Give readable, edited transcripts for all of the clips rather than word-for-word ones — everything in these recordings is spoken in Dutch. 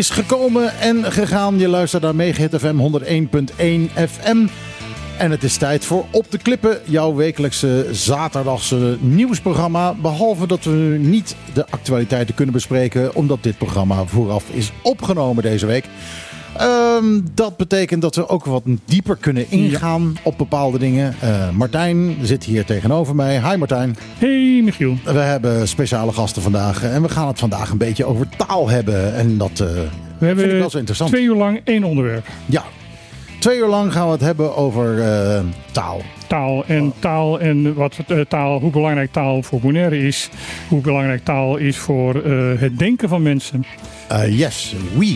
is gekomen en gegaan. Je luistert naar Megahit FM 101.1 FM. En het is tijd voor Op de Klippen, jouw wekelijkse zaterdagse nieuwsprogramma. Behalve dat we nu niet de actualiteiten kunnen bespreken, omdat dit programma vooraf is opgenomen deze week. Dat betekent dat we ook wat dieper kunnen ingaan op bepaalde dingen. Martijn zit hier tegenover mij. Hi Martijn. Hey Michiel. We hebben speciale gasten vandaag en we gaan het vandaag een beetje over taal hebben. En dat vind ik wel zo interessant. 2 uur lang 1 onderwerp. Ja, 2 uur lang gaan we het hebben over taal. Taal en wat taal, hoe belangrijk taal voor Bonaire is. Hoe belangrijk taal is voor het denken van mensen. Yes, oui.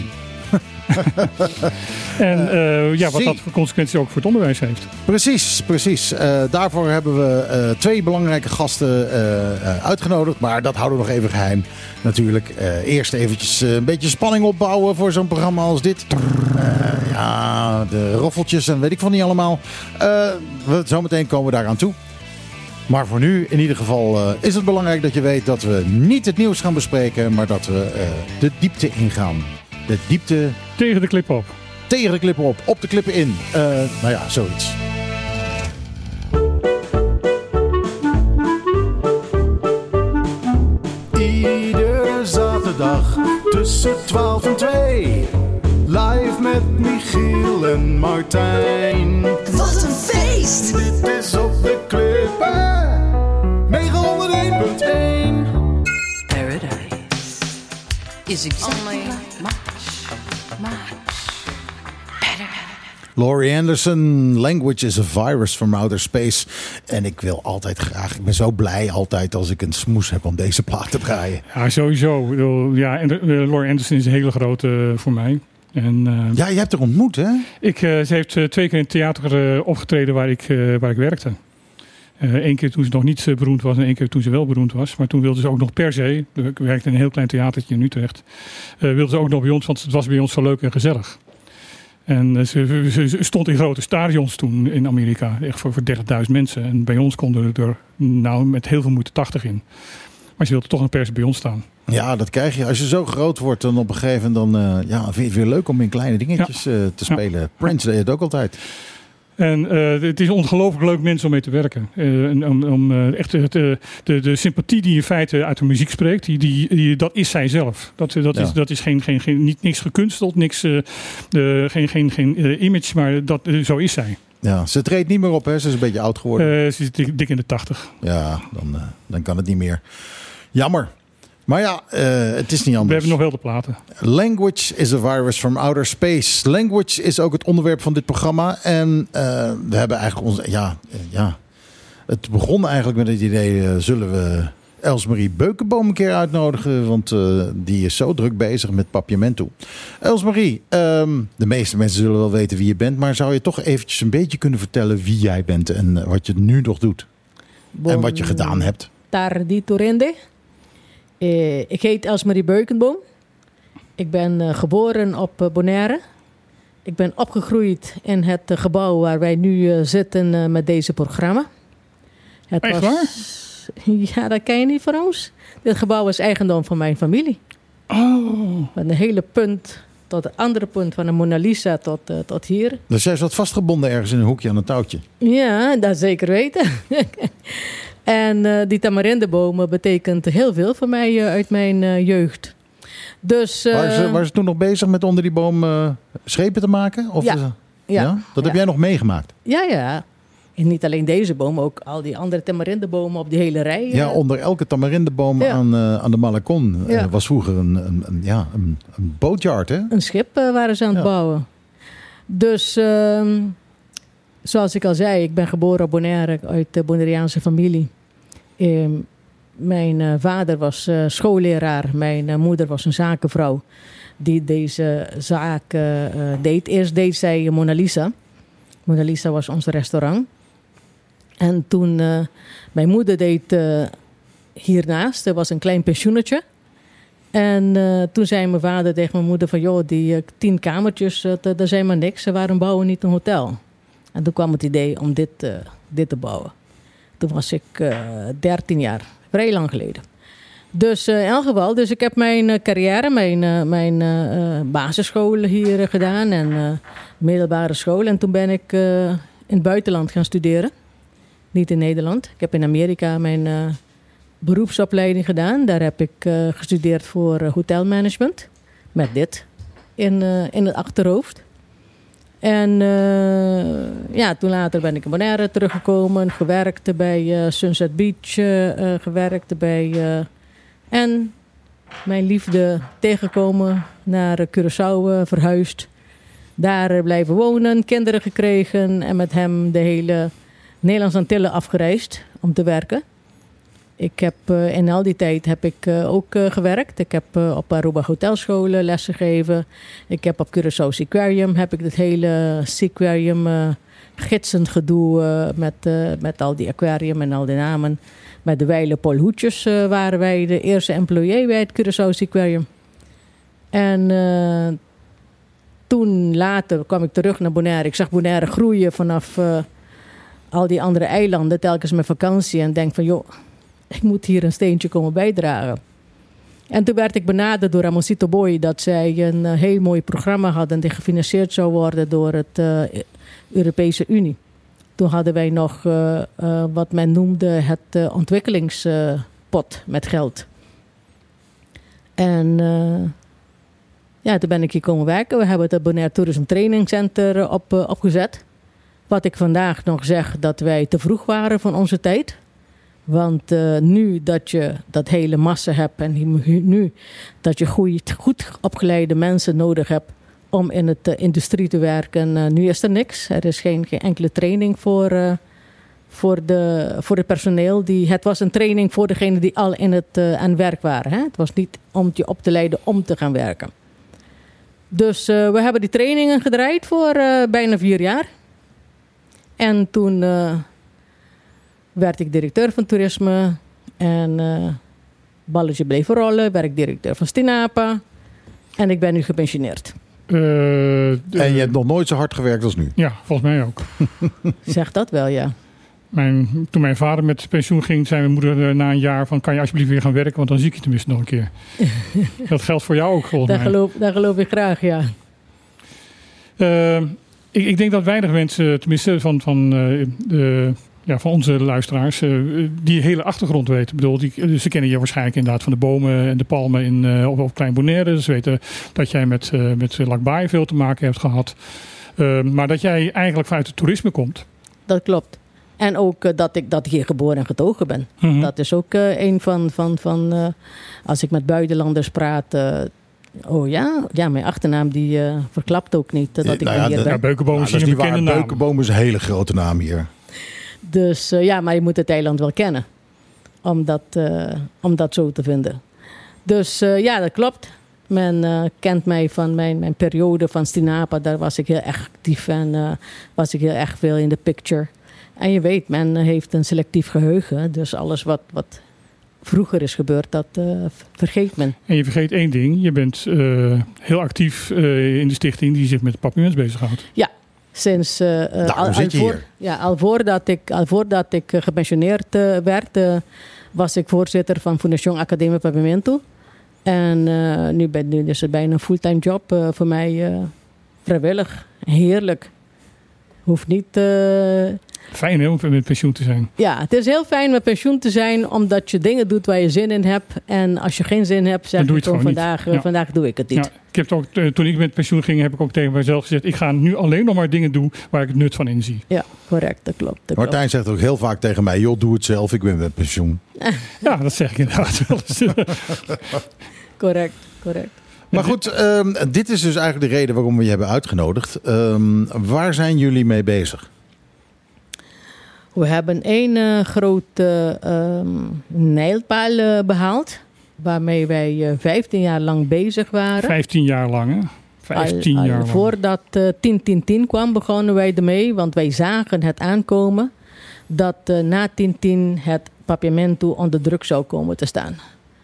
En wat dat voor consequenties ook voor het onderwijs heeft. Precies. Daarvoor hebben we 2 belangrijke gasten uitgenodigd. Maar dat houden we nog even geheim. Natuurlijk eerst eventjes een beetje spanning opbouwen voor zo'n programma als dit. De roffeltjes en weet ik van niet allemaal. Zometeen komen we daaraan toe. Maar voor nu in ieder geval is het belangrijk dat je weet dat we niet het nieuws gaan bespreken. Maar dat we de diepte ingaan. De diepte... Tegen de klippen op. Tegen de klippen op de klippen in. Zoiets. Iedere zaterdag tussen 12 en 2. Live met Michiel en Martijn. Wat een feest! Dit is Op de Klippen. 901.1. Paradise is exactly much better. Laurie Anderson, Language is a Virus from Outer Space. En ik wil altijd graag, ik ben zo blij altijd als ik een smoes heb om deze plaat te draaien. Ja, sowieso. Laurie Anderson is een hele grote voor mij. En, je hebt haar ontmoet, hè? Ze heeft 2 keer in het theater opgetreden waar ik werkte. 1 keer toen ze nog niet beroemd was en 1 keer toen ze wel beroemd was. Maar toen wilde ze ook nog per se, ik werkte in een heel klein theatertje in Utrecht, wilde ze ook nog bij ons, want het was bij ons zo leuk en gezellig. En ze stond in grote stadions toen in Amerika, echt voor 30.000 mensen. En bij ons konden er met heel veel moeite 80 in. Maar ze wilde toch nog per se bij ons staan. Ja, dat krijg je. Als je zo groot wordt, dan op een gegeven moment vind je het weer leuk om in kleine dingetjes te spelen. Ja. Prince deed het ook altijd. En het is ongelooflijk leuk mensen om mee te werken. Echt de sympathie die in feite uit de muziek spreekt, dat is zij zelf. Dat is niks gekunsteld, geen image, maar zo is zij. Ja, ze treedt niet meer op, hè? Ze is een beetje oud geworden. Ze is dik in de 80. Ja, dan kan het niet meer. Jammer. Maar ja, het is niet anders. We hebben nog wel de platen. Language is a virus from outer space. Language is ook het onderwerp van dit programma. En we hebben eigenlijk het begon eigenlijk met het idee, zullen we Elsmarie Beukenboom een keer uitnodigen? Want die is zo druk bezig met Papiamento. Elsmarie, de meeste mensen zullen wel weten wie je bent. Maar zou je toch eventjes een beetje kunnen vertellen wie jij bent en wat je nu nog doet? En wat je gedaan hebt? Tardi Torrende. Ik heet Elsmarie Beukenboom. Ik ben geboren op Bonaire. Ik ben opgegroeid in het gebouw waar wij nu zitten met deze programma. Echt waar? Ja, dat ken je niet van ons. Dit gebouw is eigendom van mijn familie. Oh. Van de hele punt tot het andere punt, van de Mona Lisa tot hier. Dus jij zat vastgebonden ergens in een hoekje aan een touwtje? Ja, dat zeker weten. En die tamarindebomen betekent heel veel voor mij uit mijn jeugd. Dus, waren ze toen nog bezig met onder die boom schepen te maken? Of ja. Dat heb jij nog meegemaakt? Ja. En niet alleen deze boom, ook al die andere tamarindebomen op die hele rij. Ja, onder elke tamarindeboom aan de Malacon was vroeger een boatyard, hè? Een schip waren ze aan het bouwen. Dus, zoals ik al zei, ik ben geboren op Bonaire uit de Bonaireaanse familie. Mijn vader was schoolleraar. Mijn moeder was een zakenvrouw die deze zaak deed. Eerst deed zij Mona Lisa. Mona Lisa was ons restaurant. En toen mijn moeder deed hiernaast, er was een klein pensioenetje. En toen zei mijn vader tegen mijn moeder van, joh, die 10 kamertjes, dat zijn maar niks. Ze waren bouwen niet een hotel. En toen kwam het idee om dit te bouwen. Toen was ik 13 jaar, vrij lang geleden. Dus in elk geval, dus ik heb mijn carrière, mijn basisschool hier gedaan en middelbare school. En toen ben ik in het buitenland gaan studeren. Niet in Nederland. Ik heb in Amerika mijn beroepsopleiding gedaan. Daar heb ik gestudeerd voor hotelmanagement. Met dit in het achterhoofd. En toen later ben ik in Bonaire teruggekomen. Gewerkt bij Sunset Beach. Gewerkt bij... en mijn liefde tegengekomen. Naar Curaçao verhuisd. Daar blijven wonen. Kinderen gekregen. En met hem de hele Nederlandse Antillen afgereisd om te werken. Ik heb in al die tijd heb ik ook gewerkt. Ik heb op Aruba hotelscholen lessen gegeven. Ik heb op Curaçao Seaquarium heb ik het hele Seaquarium gidsend gedoe met al die aquarium en al die namen. Met de wijle Paul Hoetjes waren wij de eerste employee bij het Curaçao Seaquarium. En toen later kwam ik terug naar Bonaire. Ik zag Bonaire groeien vanaf al die andere eilanden telkens met vakantie. En denk van joh, ik moet hier een steentje komen bijdragen. En toen werd ik benaderd door Ramoncito Boy dat zij een heel mooi programma hadden die gefinancierd zou worden door het Europese Unie. Toen hadden wij nog wat men noemde het ontwikkelingspot met geld. En toen ben ik hier komen werken. We hebben het Bonaire Tourism Training Center opgezet. Wat ik vandaag nog zeg dat wij te vroeg waren van onze tijd. Want nu dat je dat hele massa hebt en nu dat je goed opgeleide mensen nodig hebt om in het industrie te werken, nu is er niks. Er is geen enkele training voor het personeel. Het was een training voor degenen die al aan werk waren. Hè? Het was niet om je op te leiden om te gaan werken. Dus we hebben die trainingen gedraaid voor bijna 4 jaar. En toen werd ik directeur van toerisme. En balletje bleef rollen. Werd ik directeur van Stinapa. En ik ben nu gepensioneerd. En je hebt nog nooit zo hard gewerkt als nu? Ja, volgens mij ook. Zeg dat wel, ja. Toen mijn vader met pensioen ging, zei mijn moeder na een jaar van kan je alsjeblieft weer gaan werken, want dan zie ik je tenminste nog een keer. Dat geldt voor jou ook volgens mij. Daar geloof ik graag, ja. Ik denk dat weinig mensen, tenminste van onze luisteraars, die hele achtergrond weten. Ik bedoel, ze kennen je waarschijnlijk inderdaad van de bomen en de palmen op Klein Bonaire. Ze weten dat jij met Lac Baai veel te maken hebt gehad. Maar dat jij eigenlijk vanuit het toerisme komt. Dat klopt. En ook dat ik hier geboren en getogen ben. Mm-hmm. Dat is ook een van als ik met buitenlanders praat. Mijn achternaam die verklapt ook niet dat ik hier ben. Ja, Beukenboom is een bekende naam. Beukenboom is een hele grote naam hier. Dus maar je moet het eiland wel kennen. Om dat zo te vinden. Dus dat klopt. Men kent mij van mijn periode van Stinapa. Daar was ik heel erg actief en was ik heel erg veel in de picture. En je weet, men heeft een selectief geheugen. Dus alles wat vroeger is gebeurd, dat vergeet men. En je vergeet één ding. Je bent heel actief in de stichting die zich met de papillons bezighoudt. Ja, sinds al voordat ik gepensioneerd werd, was ik voorzitter van Fundación Academia Pavimento. En nu is het bijna een fulltime job voor mij. Vrijwillig, heerlijk. Hoeft niet... Fijn hè, om met pensioen te zijn. Ja, het is heel fijn met pensioen te zijn, omdat je dingen doet waar je zin in hebt. En als je geen zin hebt, zeg je gewoon vandaag doe ik het niet. Ja, ik heb ook, toen ik met pensioen ging, heb ik ook tegen mezelf gezegd, ik ga nu alleen nog maar dingen doen waar ik het nut van inzie. Ja, correct, dat klopt. Martijn zegt ook heel vaak tegen mij, joh, doe het zelf, ik ben met pensioen. Ja, dat zeg ik inderdaad wel eens. Correct. Maar goed, dit is dus eigenlijk de reden waarom we je hebben uitgenodigd. Waar zijn jullie mee bezig? We hebben één grote mijlpaal behaald. Waarmee wij 15 jaar lang bezig waren. 15 jaar lang, hè? 15 jaar lang. Voordat 10-10-10 kwam, begonnen wij ermee. Want wij zagen het aankomen dat na 10-10 het papiamento onder druk zou komen te staan.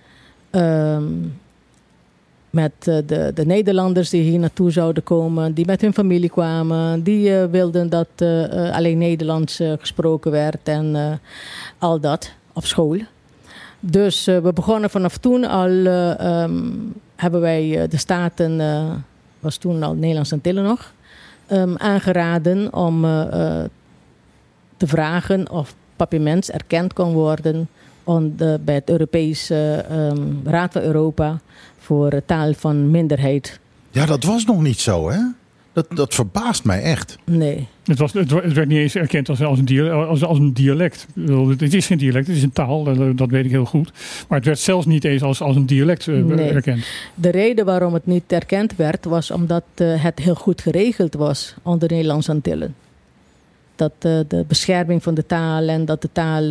Met de Nederlanders die hier naartoe zouden komen, die met hun familie kwamen, die wilden dat alleen Nederlands gesproken werd en al dat op school. Dus we begonnen vanaf toen al, hebben wij de Staten, was toen al Nederlandse Antillen nog, aangeraden om te vragen of Papiaments erkend kon worden bij het Europese Raad van Europa voor taal van minderheid. Ja, dat was nog niet zo, hè? Dat verbaast mij echt. Nee. Het werd niet eens erkend als een dialect. Het is geen dialect, het is een taal, dat weet ik heel goed. Maar het werd zelfs niet eens als een dialect erkend. De reden waarom het niet erkend werd, was omdat het heel goed geregeld was onder de Nederlandse Antillen. Dat de bescherming van de taal en dat de taal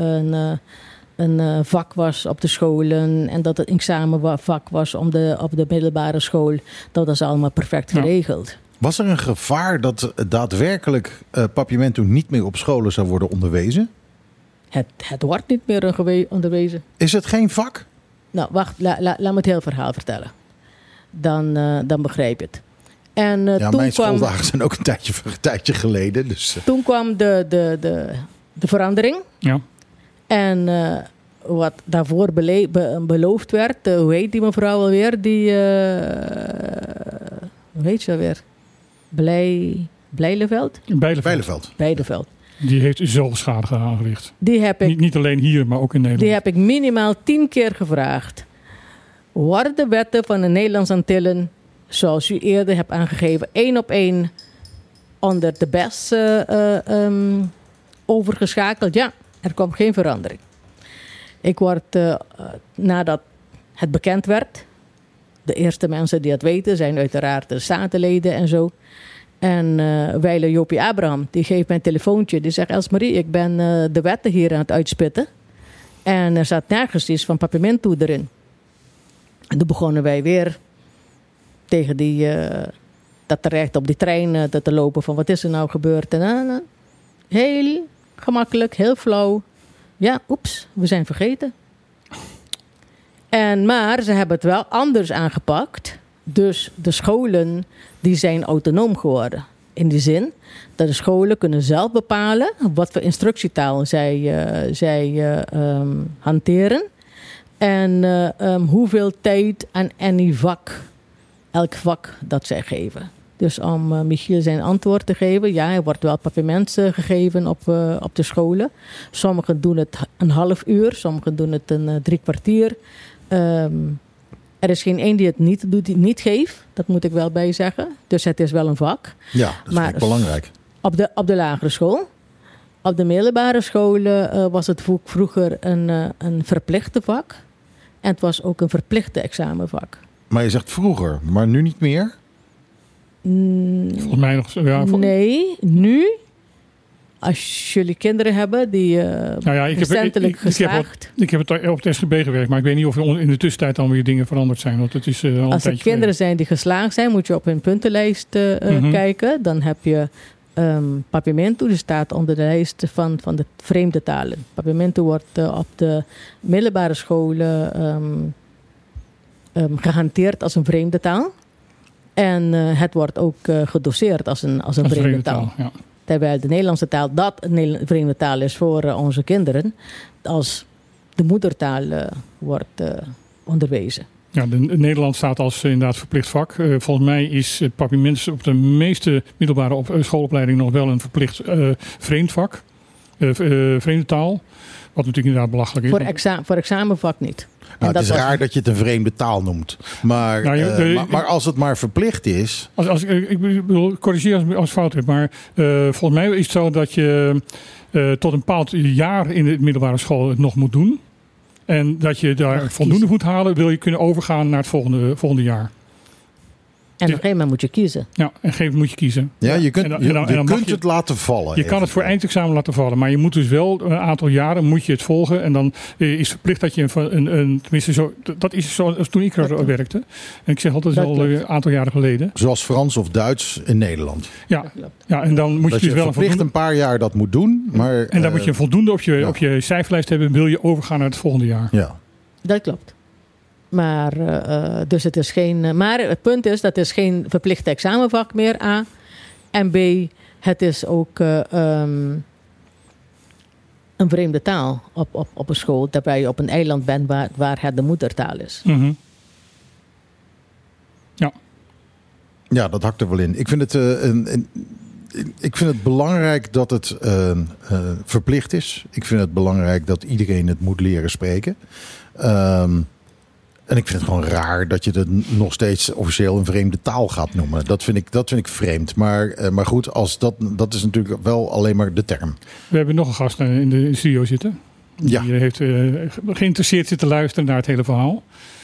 een vak was op de scholen en dat het examenvak was op de middelbare school. Dat was allemaal perfect geregeld. Ja. Was er een gevaar dat daadwerkelijk Papiamento niet meer op scholen zou worden onderwezen? Het wordt niet meer onderwezen. Is het geen vak? Nou, wacht, laat me het hele verhaal vertellen. Dan begrijp je het. En, toen mijn schooldagen zijn ook een tijdje geleden. Dus. Toen kwam de verandering. Ja. En wat daarvoor beloofd werd, hoe heet die mevrouw alweer? Hoe heet ze alweer? Blijleveld? Bijleveld. Die heeft zelf schade aangericht. Die heb ik, niet alleen hier, maar ook in Nederland. Die heb ik minimaal 10 keer gevraagd. Worden de wetten van de Nederlandse Antillen, zoals u eerder hebt aangegeven, 1 op 1 onder de BES overgeschakeld? Ja, er komt geen verandering. Ik word, nadat het bekend werd, de eerste mensen die het weten zijn uiteraard de statenleden en zo. En wijle Jopie Abraham, die geeft mij een telefoontje. Die zegt, Elsmarie, ik ben de wetten hier aan het uitspitten. En er staat nergens iets van Papiamento erin. En toen begonnen wij weer tegen dat terecht op die trein te lopen van wat is er nou gebeurd. En heel gemakkelijk, heel flauw. Ja, oeps, we zijn vergeten. Maar ze hebben het wel anders aangepakt. Dus de scholen die zijn autonoom geworden. In die zin dat de scholen kunnen zelf bepalen wat voor instructietaal zij hanteren. En hoeveel tijd aan elk vak dat zij geven. Dus om Michiel zijn antwoord te geven. Ja, er wordt wel Papiaments gegeven op de scholen. Sommigen doen het een half uur. Sommigen doen het een 3 kwartier. Er is geen één die het niet doet, die het niet geeft. Dat moet ik wel bij zeggen. Dus het is wel een vak. Ja, dat is belangrijk. Op de lagere school. Op de middelbare scholen was het vroeger een verplichte vak. En het was ook een verplichte examenvak. Maar je zegt vroeger, maar nu niet meer? Volgens mij nog. Ja, nee, nu. Als jullie kinderen hebben die recentelijk geslaagd. Ik heb het op het SGB gewerkt, maar ik weet niet of in de tussentijd dan weer dingen veranderd zijn. Want het is als er kinderen zijn die geslaagd zijn, moet je op hun puntenlijst kijken. Dan heb je Papiamento, die staat onder de lijst van de vreemde talen. Papiamento wordt op de middelbare scholen gehanteerd als een vreemde taal. En het wordt ook gedoseerd als een vreemde taal. Ja. Terwijl de Nederlandse taal een vreemde taal is voor onze kinderen. Als de moedertaal wordt onderwezen. Ja, Nederland staat als inderdaad verplicht vak. Volgens mij is Papiaments op de meeste middelbare schoolopleidingen nog wel een verplicht vreemd vak. Vreemde taal. Wat natuurlijk inderdaad belachelijk is. Voor examenvak niet. Nou, het is raar dat je het een vreemde taal noemt. Maar, maar als het maar verplicht is... Ik bedoel, corrigeer als fout heb. Maar volgens mij is het zo dat je tot een bepaald jaar in de middelbare school het nog moet doen. En dat je daar voldoende moet halen, wil je kunnen overgaan naar het volgende jaar. En op een gegeven moment moet je kiezen. Ja, op een gegeven moment moet je kiezen. Ja, je kunt het laten vallen. Je kan het voor eindexamen laten vallen. Maar je moet dus wel een aantal jaren moet je het volgen. En dan is verplicht dat je tenminste zo... Dat is zoals toen ik er werkte. En ik zeg altijd al een aantal jaren geleden. Zoals Frans of Duits in Nederland. Ja, en dan moet je dus wel verplicht een paar jaar dat moet doen. Maar, en dan moet je voldoende op je cijferlijst hebben. Wil je overgaan naar het volgende jaar. Ja. Dat klopt. Maar, dus het is geen. Maar het punt is dat het is geen verplichte examenvak meer, A. En B, het is ook een vreemde taal op een school, terwijl je op een eiland bent waar het de moedertaal is. Mhm. Ja. Ja, dat hakt er wel in. Ik vind het belangrijk dat het verplicht is. Ik vind het belangrijk dat iedereen het moet leren spreken. En ik vind het gewoon raar dat je het nog steeds officieel een vreemde taal gaat noemen. Dat vind ik vreemd. Maar goed, dat is natuurlijk wel alleen maar de term. We hebben nog een gast in de studio zitten. Ja. Die heeft geïnteresseerd zitten luisteren naar het hele verhaal.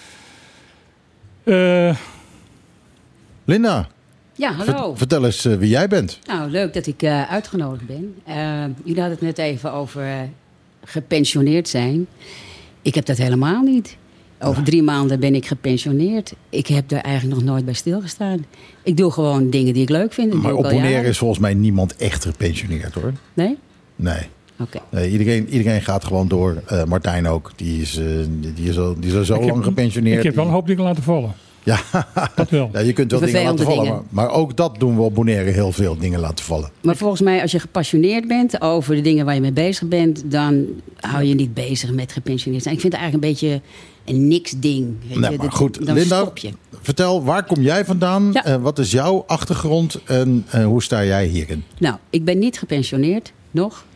Linda, Ja, hallo. vertel eens wie jij bent. Nou, leuk dat ik uitgenodigd ben. Jullie hadden het net even over gepensioneerd zijn. Ik heb dat helemaal niet. Over 3 maanden ben ik gepensioneerd. Ik heb er eigenlijk nog nooit bij stilgestaan. Ik doe gewoon dingen die ik leuk vind. Dat Maar doe ik op al Bonaire jaren. is volgens mij niemand echt gepensioneerd hoor. Nee? Nee. Oké. Nee, iedereen gaat gewoon door. Martijn ook. Die is al zo Ik heb- lang gepensioneerd. Ik heb wel een hoop dingen laten vallen. Ja, Dat wel. ja, je kunt wel dingen Vervelende laten vallen. dingen. Maar ook dat doen we op Bonaire, heel veel dingen laten vallen. Maar volgens mij, als je gepassioneerd bent over de dingen waar je mee bezig bent, dan hou je niet bezig met gepensioneerd zijn. Ik vind het eigenlijk een beetje een niks ding. Weet Nee, je. maar goed, Dan Linda, stop je. vertel, waar kom jij vandaan? Ja. Wat is jouw achtergrond en hoe sta jij hierin? Nou, ik ben niet gepensioneerd, nog.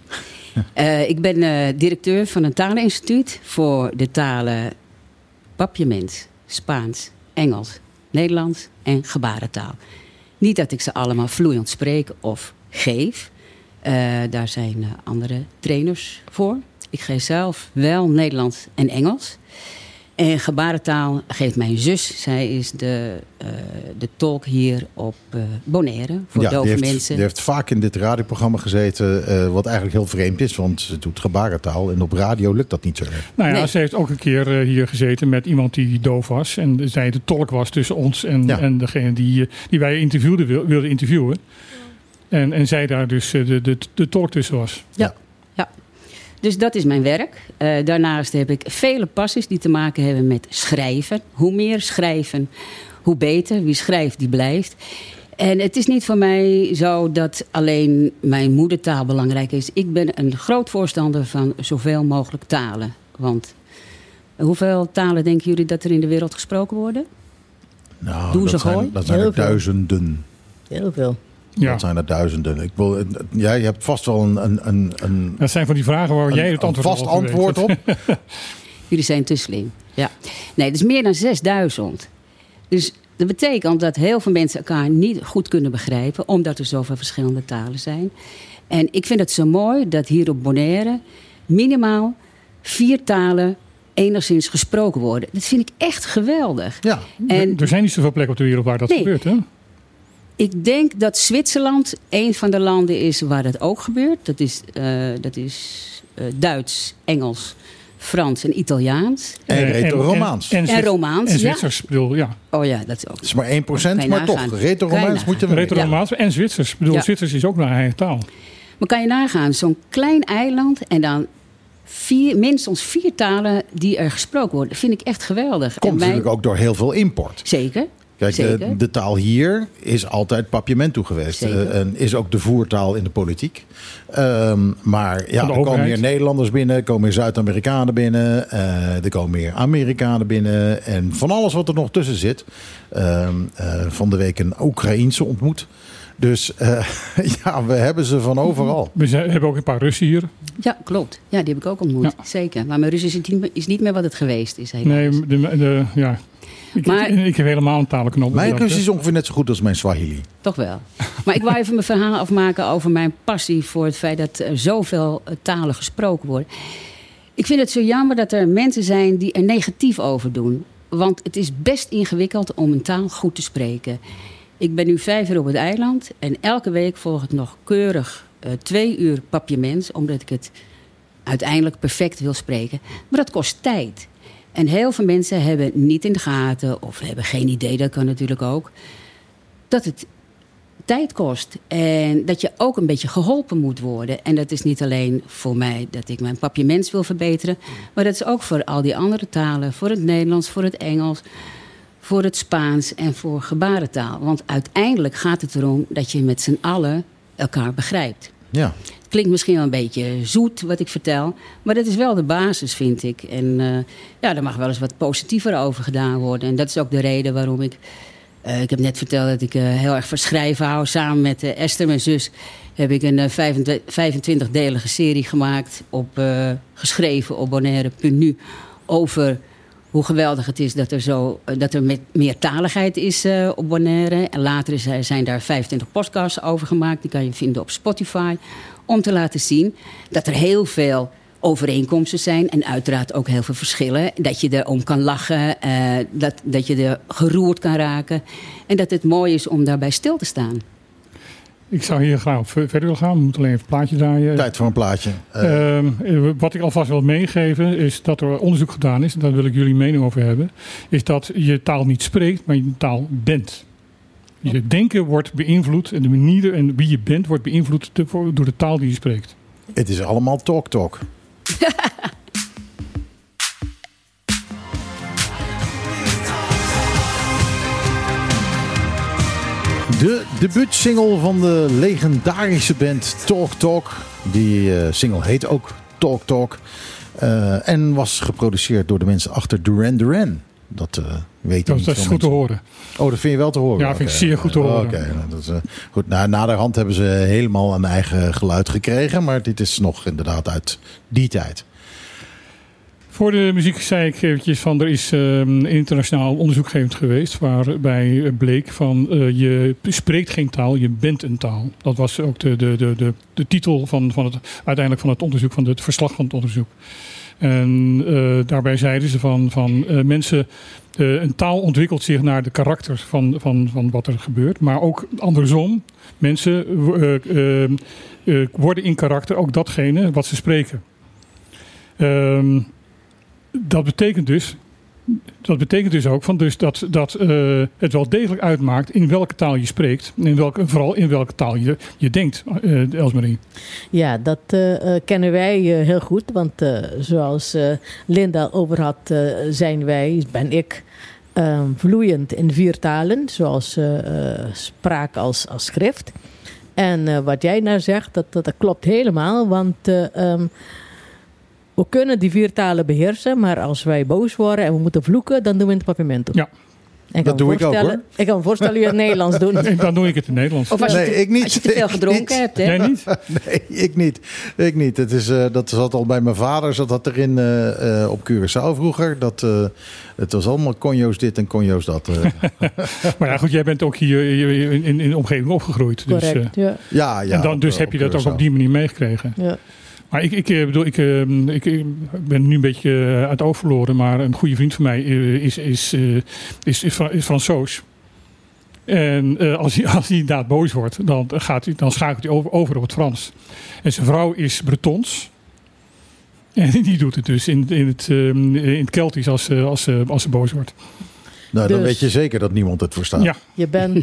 Ik ben directeur van een taleninstituut voor de talen Papiaments, Spaans, Engels, Nederlands en gebarentaal. Niet dat ik ze allemaal vloeiend spreek of geef. Daar zijn andere trainers voor. Ik geef zelf wel Nederlands en Engels. En gebarentaal geeft mijn zus. Zij is de tolk hier op Bonaire voor Ja, dove die mensen. heeft vaak in dit radioprogramma gezeten, wat eigenlijk heel vreemd is, want ze doet gebarentaal en op radio lukt dat niet zo erg. Nou ja, Nee. ze heeft ook een keer hier gezeten met iemand die doof was. En zij de tolk was tussen ons en, Ja. en degene die wij wilden interviewen. En zij daar dus de tolk tussen was. Ja. Dus dat is mijn werk. Daarnaast heb ik vele passies die te maken hebben met schrijven. Hoe meer schrijven, hoe beter. Wie schrijft, die blijft. En het is niet voor mij zo dat alleen mijn moedertaal belangrijk is. Ik ben een groot voorstander van zoveel mogelijk talen. Want hoeveel talen denken jullie dat er in de wereld gesproken worden? Nou, Doe ze dat zijn gooi. er Heel veel. duizenden. Heel veel. Ja. Dat zijn er duizenden. Jij hebt vast wel een Dat zijn van die vragen waar jij het een antwoord vast al weet. antwoord op. Jullie zijn te slim. Ja. Nee, het is meer dan 6000. Dus dat betekent dat heel veel mensen elkaar niet goed kunnen begrijpen, omdat er zoveel verschillende talen zijn. En ik vind het zo mooi dat hier op Bonaire minimaal 4 talen enigszins gesproken worden. Dat vind ik echt geweldig. Ja. En Er zijn niet zoveel plekken op de wereld waar dat Nee. gebeurt. Hè? ik denk dat Zwitserland een van de landen is waar dat ook gebeurt. Dat is Duits, Engels, Frans en Italiaans. En retro-Romaans. En Romaans, En ja. Zwitsers. Bedoel, ja. Oh ja, dat is ook. Het is maar 1%, Kan je maar nagaan. toch. Retro-Romaans Kan je moet je wel weten. Retro-Romaans en Zwitsers. Ik bedoel, Ja. Zwitsers is ook naar eigen taal. Maar kan je nagaan, zo'n klein eiland en dan minstens 4 talen die er gesproken worden. Dat vind ik echt geweldig. Komt En wij- natuurlijk ook door heel veel import. Zeker. Kijk, Zeker. de taal hier is altijd papiamento geweest. Zeker. En is ook de voertaal in de politiek. Maar ja, Van de er komen overheid. meer Nederlanders binnen. Er komen meer Zuid-Amerikanen binnen. Er komen meer Amerikanen binnen. En van alles wat er nog tussen zit. Van de week een Oekraïense ontmoet. Dus ja, we hebben ze van overal. We hebben ook een paar Russen hier. Ja, klopt. Ja, die heb ik ook ontmoet. Ja. Zeker. Maar mijn Russisch is niet meer wat het geweest is. Helaas. Nee, ja. Maar- Ik heb helemaal een talenknop. Mijn Dat, Russisch is ongeveer net zo goed als mijn Swahili. Toch wel. Maar ik wou even mijn verhaal afmaken over mijn passie voor het feit dat er zoveel talen gesproken worden. Ik vind het zo jammer dat er mensen zijn die er negatief over doen. Want het is best ingewikkeld om een taal goed te spreken. Ik ben nu 5 uur op het eiland en elke week volg ik nog keurig 2 uur papiaments, omdat ik het uiteindelijk perfect wil spreken. Maar dat kost tijd. En heel veel mensen hebben niet in de gaten, of hebben geen idee, dat kan natuurlijk ook, dat het tijd kost. En dat je ook een beetje geholpen moet worden. En dat is niet alleen voor mij dat ik mijn papiaments wil verbeteren, maar dat is ook voor al die andere talen. Voor het Nederlands, voor het Engels, voor het Spaans en voor gebarentaal. Want uiteindelijk gaat het erom dat je met z'n allen elkaar begrijpt. Ja. Klinkt misschien wel een beetje zoet wat ik vertel. Maar dat is wel de basis, vind ik. En er mag wel eens wat positiever over gedaan worden. En dat is ook de reden waarom ik... ik heb net verteld dat ik heel erg van schrijven hou. Samen met Esther, mijn zus, heb ik een 25-delige serie gemaakt. Geschreven op Bonaire.nu. Over hoe geweldig het is dat er meertaligheid is op Bonaire. En later zijn daar 25 podcasts over gemaakt. Die kan je vinden op Spotify. Om te laten zien dat er heel veel overeenkomsten zijn. En uiteraard ook heel veel verschillen. Dat je erom kan lachen. Dat je er geroerd kan raken. En dat het mooi is om daarbij stil te staan. Ik zou hier graag op verder willen gaan. We moeten alleen even een plaatje draaien. Tijd voor een plaatje. Wat ik alvast wil meegeven is dat er onderzoek gedaan is. En daar wil ik jullie mening over hebben. Is dat je taal niet spreekt, maar je taal bent. Je denken wordt beïnvloed. En de manier en wie je bent wordt beïnvloed door de taal die je spreekt. Het is allemaal talk. De debuutsingle van de legendarische band Talk. Die single heet ook Talk. En was geproduceerd door de mensen achter Duran. Dat weten niet Dat is veel goed te mensen. horen. Oh, dat vind je wel te horen? Ja, vind ik zeer goed te horen. Oké, dat is goed. Naderhand hebben ze helemaal een eigen geluid gekregen. Maar dit is nog inderdaad uit die tijd. Voor de muziek zei ik eventjes van er is internationaal onderzoekgevend geweest waarbij bleek van je spreekt geen taal, je bent een taal. Dat was ook de titel uiteindelijk van het onderzoek, van het verslag van het onderzoek. En daarbij zeiden ze van mensen, een taal ontwikkelt zich naar de karakter van wat er gebeurt. Maar ook andersom, mensen worden in karakter ook datgene wat ze spreken. Dat betekent dus ook dat het wel degelijk uitmaakt in welke taal je spreekt. En vooral in welke taal je denkt, Elsmarie. Ja, dat kennen wij heel goed. Want zoals Linda over had, ben ik vloeiend in 4 talen. Zoals spraak als schrift. En wat jij nou zegt, dat klopt helemaal. Want... we kunnen die 4 talen beheersen, maar als wij boos worden en we moeten vloeken, dan doen we het papiermento. Ja. Dat doe ik ook, hoor. Ik kan me voorstellen dat je het Nederlands doet. Dan doe ik het in Nederlands. Of ik niet. Als je te veel gedronken hebt. Hè? Jij niet? Nee, ik niet. Het is, dat zat al bij mijn vader, zat dat erin op Curaçao vroeger. Het was allemaal conjo's dit en conjo's dat. Maar ja, goed, jij bent ook hier in de omgeving opgegroeid. Correct, dus, ja. En dan dus heb je dat ook op die manier meegekregen. Ja. Maar ik ben nu een beetje uit het oog verloren, maar een goede vriend van mij is Fransoos. En als hij inderdaad boos wordt, dan schakelt hij over op het Frans. En zijn vrouw is Bretons. En die doet het dus in het Keltisch als ze boos wordt. Nou, dan Dus- weet je zeker dat niemand het verstaat. Ja. Je bent,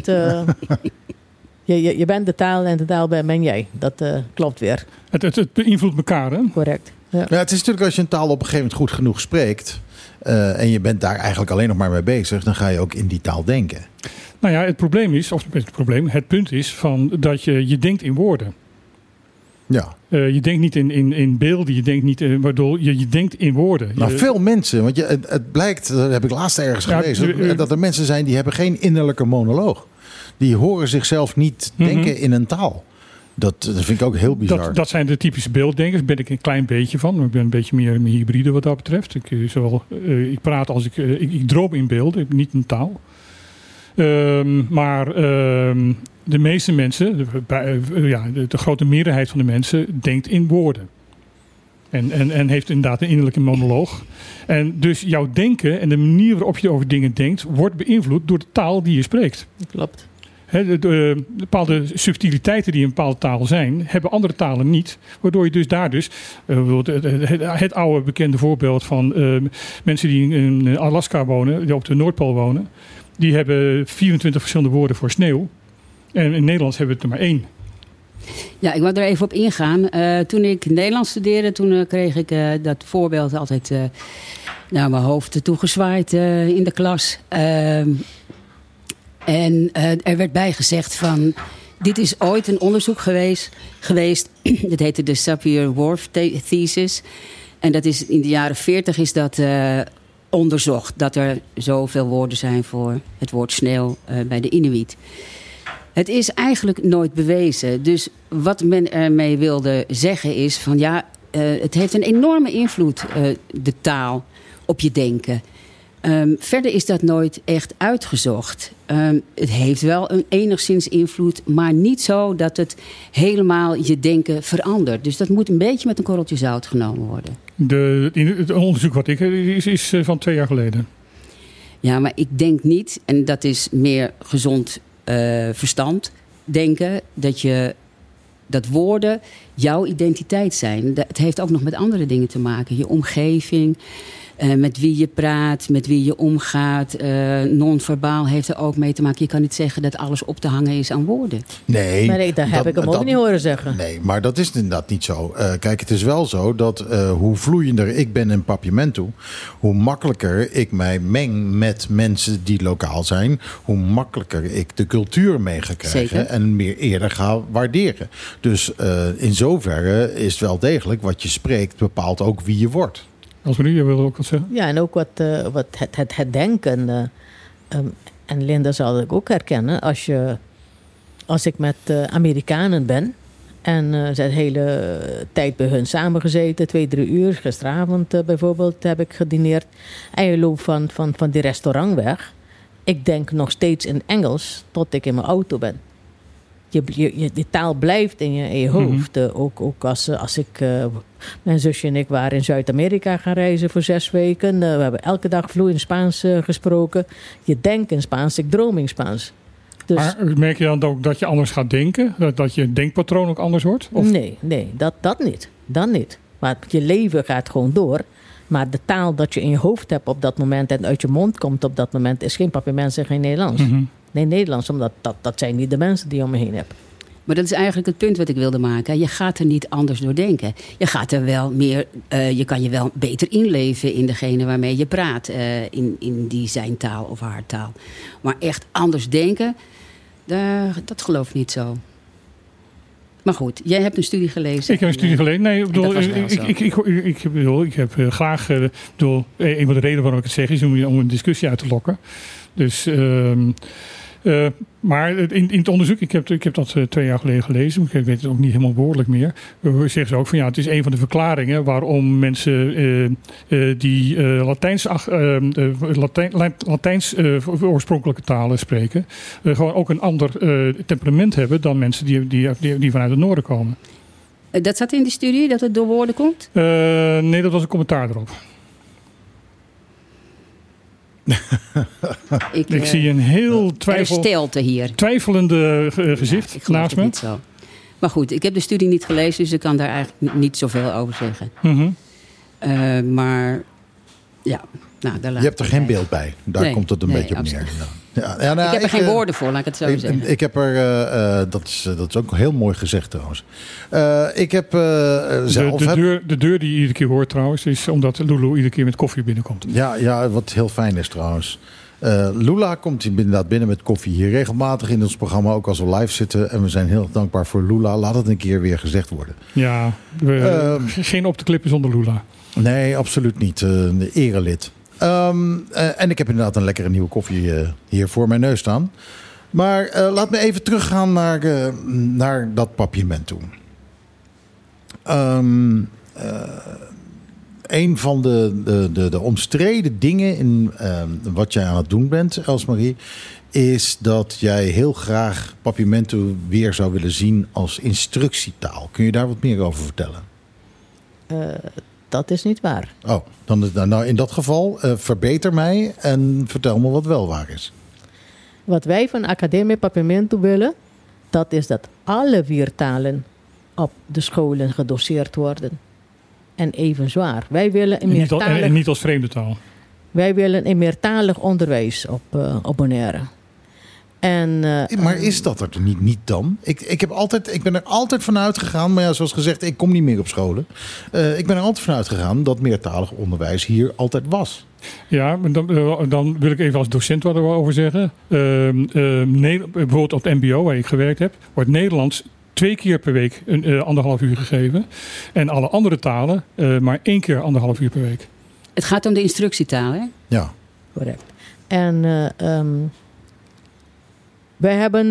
je bent de taal en de taal ben jij. Dat klopt weer. Het beïnvloedt elkaar, hè? Correct. Ja. Ja, het is natuurlijk als je een taal op een gegeven moment goed genoeg spreekt. En je bent daar eigenlijk alleen nog maar mee bezig. Dan ga je ook in die taal denken. Nou ja, het punt is dat je denkt in woorden. Ja. Je denkt niet in beelden, je denkt niet, waardoor je denkt in woorden. Nou, veel mensen, want het blijkt, dat heb ik laatst ergens gelezen, dat er mensen zijn die hebben geen innerlijke monoloog. Die horen zichzelf niet denken in een taal. Dat vind ik ook heel bizar. Dat zijn de typische beelddenkers. Daar ben ik een klein beetje van. Ik ben een beetje meer hybride wat dat betreft. Ik praat als ik droom in beelden, niet in taal. Maar de meeste mensen, de grote meerderheid van de mensen, denkt in woorden. En heeft inderdaad een innerlijke monoloog. En dus jouw denken en de manier waarop je over dingen denkt, wordt beïnvloed door de taal die je spreekt. Klopt. De bepaalde subtiliteiten die in een bepaalde taal zijn, hebben andere talen niet. Waardoor je dus daar het oude bekende voorbeeld van mensen die in Alaska wonen, die op de Noordpool wonen, die hebben 24 verschillende woorden voor sneeuw. En in Nederlands hebben we het er maar 1. Ja, ik wil er even op ingaan. Toen ik Nederlands studeerde, toen kreeg ik dat voorbeeld altijd naar mijn hoofd toegezwaaid in de klas. En er werd bijgezegd van, Dit is ooit een onderzoek geweest. Dat heette de Sapir-Whorf Thesis. En dat is in de jaren 40 is dat onderzocht. Dat er zoveel woorden zijn voor het woord sneeuw bij de Inuit. Het is eigenlijk nooit bewezen. Dus wat men ermee wilde zeggen is van ja, het heeft een enorme invloed, de taal, op je denken. Verder is dat nooit echt uitgezocht. Het heeft wel enigszins invloed, maar niet zo dat het helemaal je denken verandert. Dus dat moet een beetje met een korreltje zout genomen worden. Het onderzoek wat ik heb is van 2 jaar geleden. Ja, maar ik denk niet, en dat is meer gezond verstand, denken dat woorden jouw identiteit zijn. Het heeft ook nog met andere dingen te maken. Je omgeving, met wie je praat, met wie je omgaat. Non-verbaal heeft er ook mee te maken. Je kan niet zeggen dat alles op te hangen is aan woorden. Nee. Maar dat heb ik hem ook niet horen zeggen. Nee, maar dat is inderdaad niet zo. Kijk, het is wel zo dat hoe vloeiender ik ben in Papiamento, hoe makkelijker ik mij meng met mensen die lokaal zijn, hoe makkelijker ik de cultuur mee ga krijgen. Zeker. En meer eerder ga waarderen. Dus in zoverre is het wel degelijk wat je spreekt bepaalt ook wie je wordt. Als jij wil ook wat zeggen? Ja, en ook wat het denken. En Linda zal ik ook herkennen. Als ik met Amerikanen ben. En ze de hele tijd bij hun samengezeten. 2-3 uur. Gisteravond bijvoorbeeld heb ik gedineerd. En je loopt van die restaurant weg. Ik denk nog steeds in Engels tot ik in mijn auto ben. Die taal blijft in je hoofd. Ook als ik... mijn zusje en ik waren in Zuid-Amerika gaan reizen voor 6 weken. We hebben elke dag vloeiend Spaans gesproken. Je denkt in Spaans, ik droom in Spaans. Dus, maar merk je dan ook dat je anders gaat denken? Dat je denkpatroon ook anders wordt? Of? Nee, dat niet. Dan niet. Maar je leven gaat gewoon door. Maar de taal dat je in je hoofd hebt op dat moment en uit je mond komt op dat moment is geen Papiamento, geen Nederlands. Mm-hmm. Nee, Nederlands, omdat dat zijn niet de mensen die je om me heen hebt. Maar dat is eigenlijk het punt wat ik wilde maken. Je gaat er niet anders door denken. Je gaat er wel meer, je kan je wel beter inleven in degene waarmee je praat. In die zijn taal of haar taal. Maar echt anders denken, dat geloof ik niet zo. Maar goed, jij hebt een studie gelezen. Ik heb een studie gelezen. Nee, ik heb graag... een van de redenen waarom ik het zeg is om een discussie uit te lokken. Dus... maar in het onderzoek, ik heb dat 2 jaar geleden gelezen. Ik weet het ook niet helemaal woordelijk meer. Zeggen ze ook van ja, het is een van de verklaringen waarom mensen die Latijns oorspronkelijke talen spreken, gewoon ook een ander temperament hebben dan mensen die vanuit het noorden komen. Dat zat in die studie, dat het door woorden komt? Nee, dat was een commentaar erop. Ik zie een heel stilte hier. Twijfelende gezicht ik geloof naast het me. Niet zo. Maar goed, ik heb de studie niet gelezen, dus ik kan daar eigenlijk niet zoveel over zeggen. Mm-hmm. Maar ja, nou, daar laat je hebt er geen beeld bij. Daar komt het een beetje op neer. Ja, ik heb er geen woorden voor, laat ik het zo zeggen. Ik heb er, dat is ook heel mooi gezegd trouwens. Ik heb zelf... De deur die je iedere keer hoort trouwens, is omdat Lulu iedere keer met koffie binnenkomt. Ja, wat heel fijn is trouwens. Lula komt inderdaad binnen met koffie hier regelmatig in ons programma, ook als we live zitten. En we zijn heel dankbaar voor Lula. Laat het een keer weer gezegd worden. Ja, geen op te klippen zonder Lula. Nee, absoluut niet. Een erelid. En ik heb inderdaad een lekkere nieuwe koffie hier voor mijn neus staan. Maar laat me even teruggaan naar dat Papiamento. Een van de omstreden dingen in wat jij aan het doen bent, Elsmarie, is dat jij heel graag Papiamento weer zou willen zien als instructietaal. Kun je daar wat meer over vertellen? Dat is niet waar. Oh, dan in dat geval verbeter mij en vertel me wat wel waar is. Wat wij van Academie Papiamento willen, dat is dat alle 4 talen op de scholen gedoseerd worden. En even zwaar. Wij willen een meertalig... En niet als vreemde taal. Wij willen een meertalig onderwijs op Bonaire. En, Maar is dat er niet dan? Ik ben er altijd van uitgegaan, maar ja, zoals gezegd, ik kom niet meer op scholen. Ik ben er altijd van uitgegaan dat meertalig onderwijs hier altijd was. Ja, maar dan wil ik even als docent wat erover zeggen. Bijvoorbeeld op het mbo waar ik gewerkt heb, wordt Nederlands 2 keer per week 1,5 uur gegeven. En alle andere talen maar 1 keer 1,5 uur per week. Het gaat om de instructietaal, hè? Ja. Correct. En wij hebben...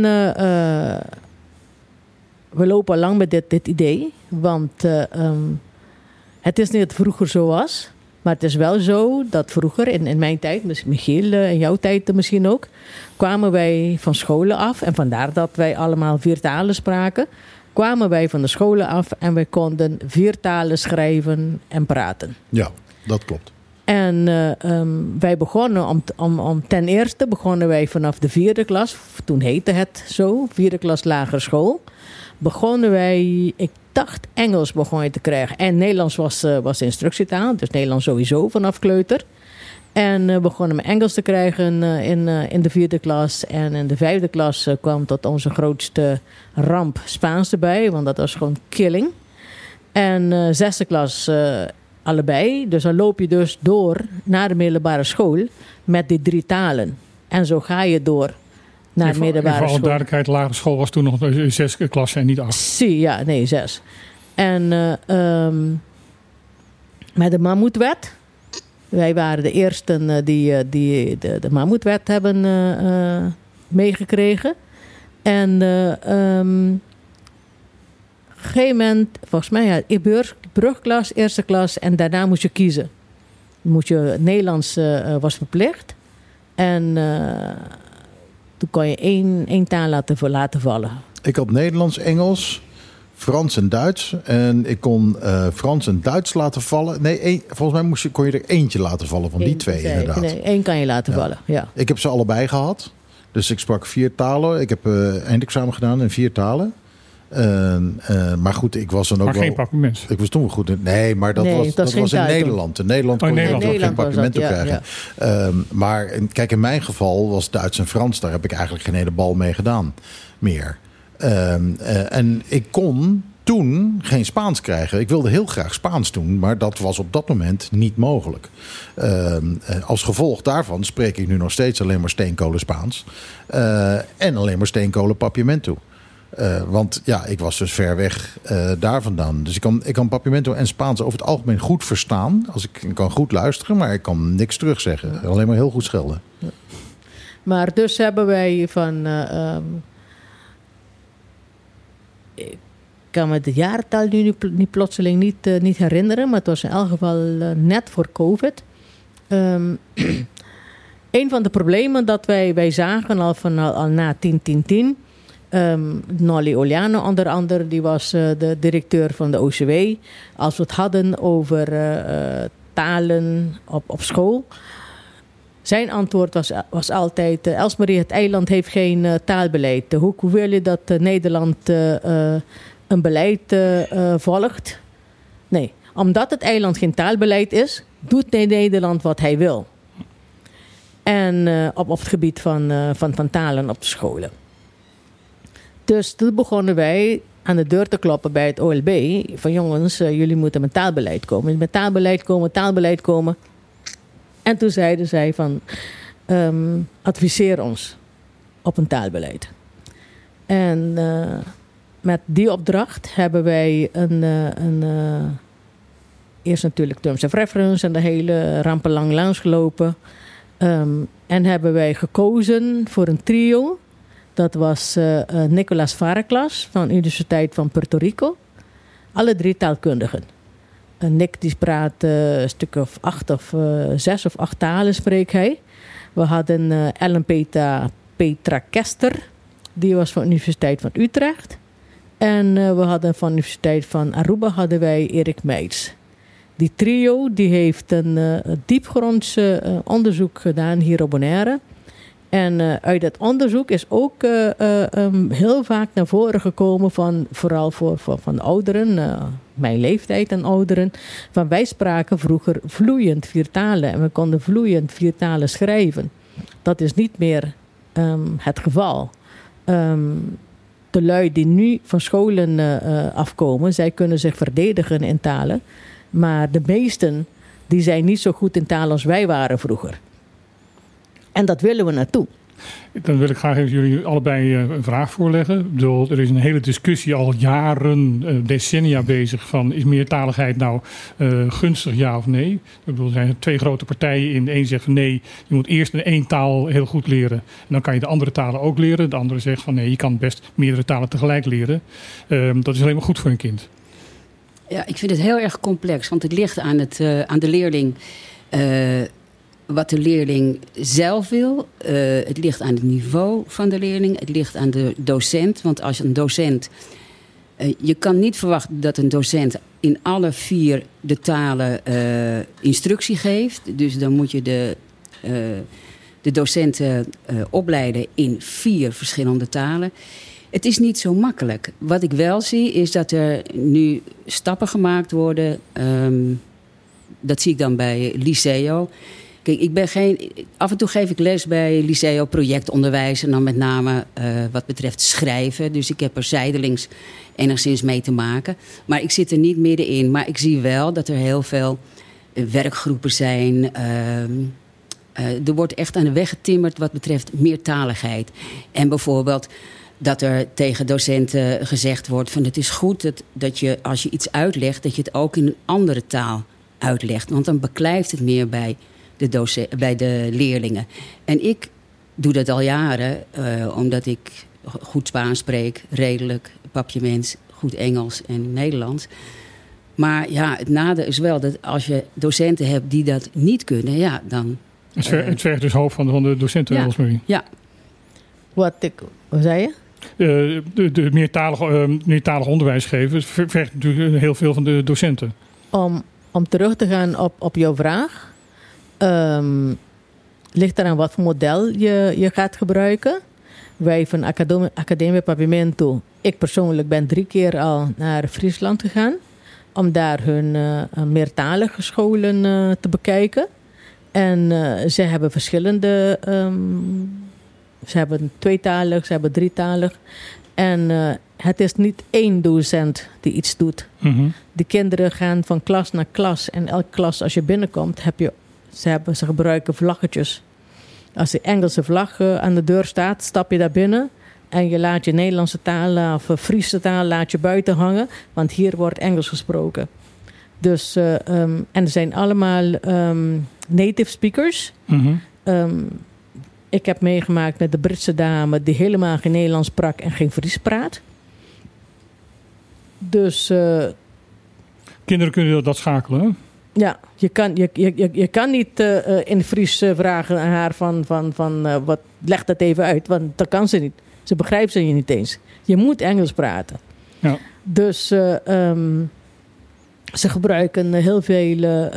we lopen al lang met dit idee. Want het is niet dat het vroeger zo was. Maar het is wel zo dat vroeger, in mijn tijd, Michiel, in jouw tijd misschien ook, kwamen wij van scholen af. En vandaar dat wij allemaal 4 talen spraken. Kwamen wij van de scholen af en wij konden 4 talen schrijven en praten. Ja, dat klopt. En wij begonnen ten eerste begonnen wij vanaf de 4e klas. Toen heette het zo, 4e klas lagere school. Begonnen wij, ik dacht Engels begon je te krijgen. En Nederlands was instructietaal. Dus Nederlands sowieso vanaf kleuter. En we begonnen met Engels te krijgen in de 4e klas. En in de 5e klas kwam tot onze grootste ramp Spaans erbij. Want dat was gewoon killing. En 6e klas allebei. Dus dan loop je dus door naar de middelbare school met die 3 talen. En zo ga je door naar de middelbare school. Voor alle duidelijkheid, lagere school was toen nog 6 klassen en niet 8. Zie, ja, nee, 6. En met de Mammoetwet. Wij waren de eersten die de Mammoetwet hebben meegekregen. En een gegeven moment, volgens mij, brugklas, 1e klas. En daarna moest je kiezen. Nederlands was verplicht. En toen kon je één taal laten vallen. Ik had Nederlands, Engels, Frans en Duits. En ik kon Frans en Duits laten vallen. Nee, volgens mij kon je er eentje laten vallen van die 2 inderdaad. Nee, 1 kan je laten vallen, ja. Ik heb ze allebei gehad. Dus ik sprak 4 talen. Ik heb eindexamen gedaan in 4 talen. Maar goed, ik was dan ook maar geen papiermens. Ik was toen wel goed. Nee, maar dat was in Nederland. In Nederland kon je ook geen papierment op krijgen. Ja. Maar kijk, in mijn geval was Duits en Frans. Daar heb ik eigenlijk geen hele bal mee gedaan meer. En ik kon toen geen Spaans krijgen. Ik wilde heel graag Spaans doen, maar dat was op dat moment niet mogelijk. Als gevolg daarvan spreek ik nu nog steeds alleen maar steenkolen Spaans. En alleen maar steenkolen Papiamento. Want ja, ik was dus ver weg daar vandaan. Dus ik kan Papiamento en Spaans over het algemeen goed verstaan. Ik kan goed luisteren, maar ik kan niks terugzeggen. Alleen maar heel goed schelden. Ja. Maar dus hebben wij van... ik kan me het jaartal nu niet plotseling niet herinneren. Maar het was in elk geval net voor COVID. Een van de problemen dat wij zagen al na 10-10-10... Nolly Oliano onder andere, die was de directeur van de OCW. Als we het hadden over talen op school. Zijn antwoord was altijd... Elsmarie, het eiland heeft geen taalbeleid. Hoe wil je dat Nederland een beleid volgt? Nee, omdat het eiland geen taalbeleid is... doet Nederland wat hij wil. En op het gebied van talen op de scholen. Dus toen begonnen wij aan de deur te kloppen bij het OLB. Van jongens, jullie moeten met taalbeleid komen. Met taalbeleid komen. En toen zeiden zij van... adviseer ons op een taalbeleid. En met die opdracht hebben wij eerst natuurlijk Terms of Reference... en de hele rampenlang langsgelopen. En hebben wij gekozen voor een trio... Dat was Nicolas Vareklas van de Universiteit van Puerto Rico. Alle 3 taalkundigen. Nick die praat een stuk of 8 of 6 of 8 talen spreekt hij. We hadden Ellen Petra Kester. Die was van de Universiteit van Utrecht. En we hadden van de Universiteit van Aruba hadden wij Erik Meijs. Die trio die heeft een diepgronds onderzoek gedaan hier op Bonaire. En uit dat onderzoek is ook heel vaak naar voren gekomen vooral van ouderen, mijn leeftijd en ouderen. Van wij spraken vroeger vloeiend 4 talen en we konden vloeiend 4 talen schrijven. Dat is niet meer het geval. De lui die nu van scholen afkomen, zij kunnen zich verdedigen in talen. Maar de meesten, die zijn niet zo goed in talen als wij waren vroeger. En dat willen we naartoe. Dan wil ik graag even jullie allebei een vraag voorleggen. Ik bedoel, er is een hele discussie al jaren, decennia bezig van is meertaligheid nou gunstig, ja of nee? Ik bedoel, er zijn 2 grote partijen in. De een zegt van nee, je moet eerst in 1 taal heel goed leren. En dan kan je de andere talen ook leren. De andere zegt van nee, je kan best meerdere talen tegelijk leren. Dat is alleen maar goed voor een kind. Ja, ik vind het heel erg complex, want het ligt aan de leerling wat de leerling zelf wil. Het ligt aan het niveau van de leerling. Het ligt aan de docent. Want als een docent... je kan niet verwachten dat een docent in alle 4 de talen instructie geeft. Dus dan moet je de docenten opleiden in 4 verschillende talen. Het is niet zo makkelijk. Wat ik wel zie is dat er nu stappen gemaakt worden. Dat zie ik dan bij Liceo. Kijk, af en toe geef ik les bij Liceo projectonderwijs. En dan met name wat betreft schrijven. Dus ik heb er zijdelings enigszins mee te maken. Maar ik zit er niet middenin. Maar ik zie wel dat er heel veel werkgroepen zijn. Er wordt echt aan de weg getimmerd wat betreft meertaligheid. En bijvoorbeeld dat er tegen docenten gezegd wordt van het is goed dat je als je iets uitlegt, dat je het ook in een andere taal uitlegt. Want dan beklijft het meer bij de leerlingen. En ik doe dat al jaren, omdat ik goed Spaans spreek, redelijk, papiaments, goed Engels en Nederlands. Maar ja, het nadeel is wel dat als je docenten hebt die dat niet kunnen, ja, dan... Het vergt dus hoofd van de docenten, Rosemarie. Ja. Wat zei je? De meertalig onderwijs geven vergt natuurlijk heel veel van de docenten. Om terug te gaan op jouw vraag. Ligt eraan wat voor model je gaat gebruiken. Wij van Academie Pavimento, ik persoonlijk ben 3 keer al naar Friesland gegaan. Om daar hun meertalige scholen te bekijken. En ze hebben verschillende... ze hebben 2-talig, ze hebben 3-talig. En het is niet 1 docent die iets doet. Mm-hmm. De kinderen gaan van klas naar klas. En elke klas, als je binnenkomt, ze gebruiken vlaggetjes. Als de Engelse vlag aan de deur staat, stap je daar binnen. En je laat je Nederlandse taal of Friese taal laat je buiten hangen. Want hier wordt Engels gesproken. Dus, en er zijn allemaal native speakers. Mm-hmm. Ik heb meegemaakt met de Britse dame die helemaal geen Nederlands sprak en geen Fries praat. Dus... kinderen kunnen dat schakelen, hè? Ja, je kan niet in Fries vragen aan haar van wat, leg dat even uit. Want dat kan ze niet. Ze begrijpt ze je niet eens. Je moet Engels praten. Ja. Dus ze gebruiken heel veel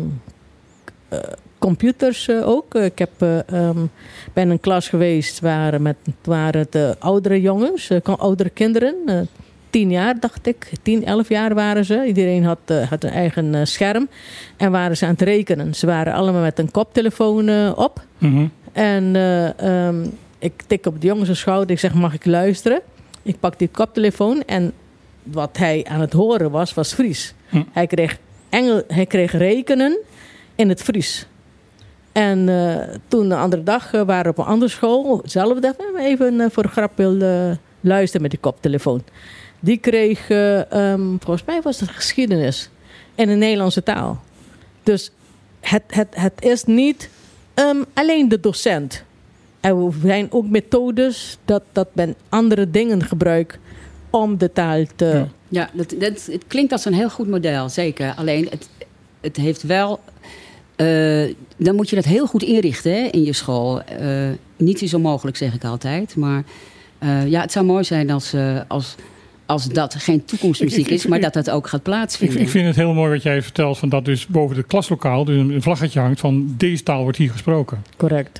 computers ook. Ik ben in een klas geweest waar het oudere jongens, oudere kinderen... 10 jaar, dacht ik. 10, 11 jaar waren ze. Iedereen had een eigen scherm. En waren ze aan het rekenen. Ze waren allemaal met een koptelefoon op. Mm-hmm. En ik tik op de jongens schouder. Ik zeg, mag ik luisteren? Ik pak die koptelefoon. En wat hij aan het horen was Fries. Mm. Hij kreeg rekenen in het Fries. En toen de andere dag waren we op een andere school. Hetzelfde. Even voor de grap wilde luisteren met die koptelefoon. Die kreeg, volgens mij was het geschiedenis in de Nederlandse taal. Dus het is niet alleen de docent. Er zijn ook methodes dat men andere dingen gebruikt om de taal te... Ja, het klinkt als een heel goed model, zeker. Alleen, het heeft wel... dan moet je dat heel goed inrichten, hè, in je school. Niets is onmogelijk, zeg ik altijd. Maar het zou mooi zijn als dat geen toekomstmuziek is, maar dat ook gaat plaatsvinden. Ik vind het heel mooi wat jij vertelt, van dat dus boven het klaslokaal dus een vlaggetje hangt van deze taal wordt hier gesproken. Correct.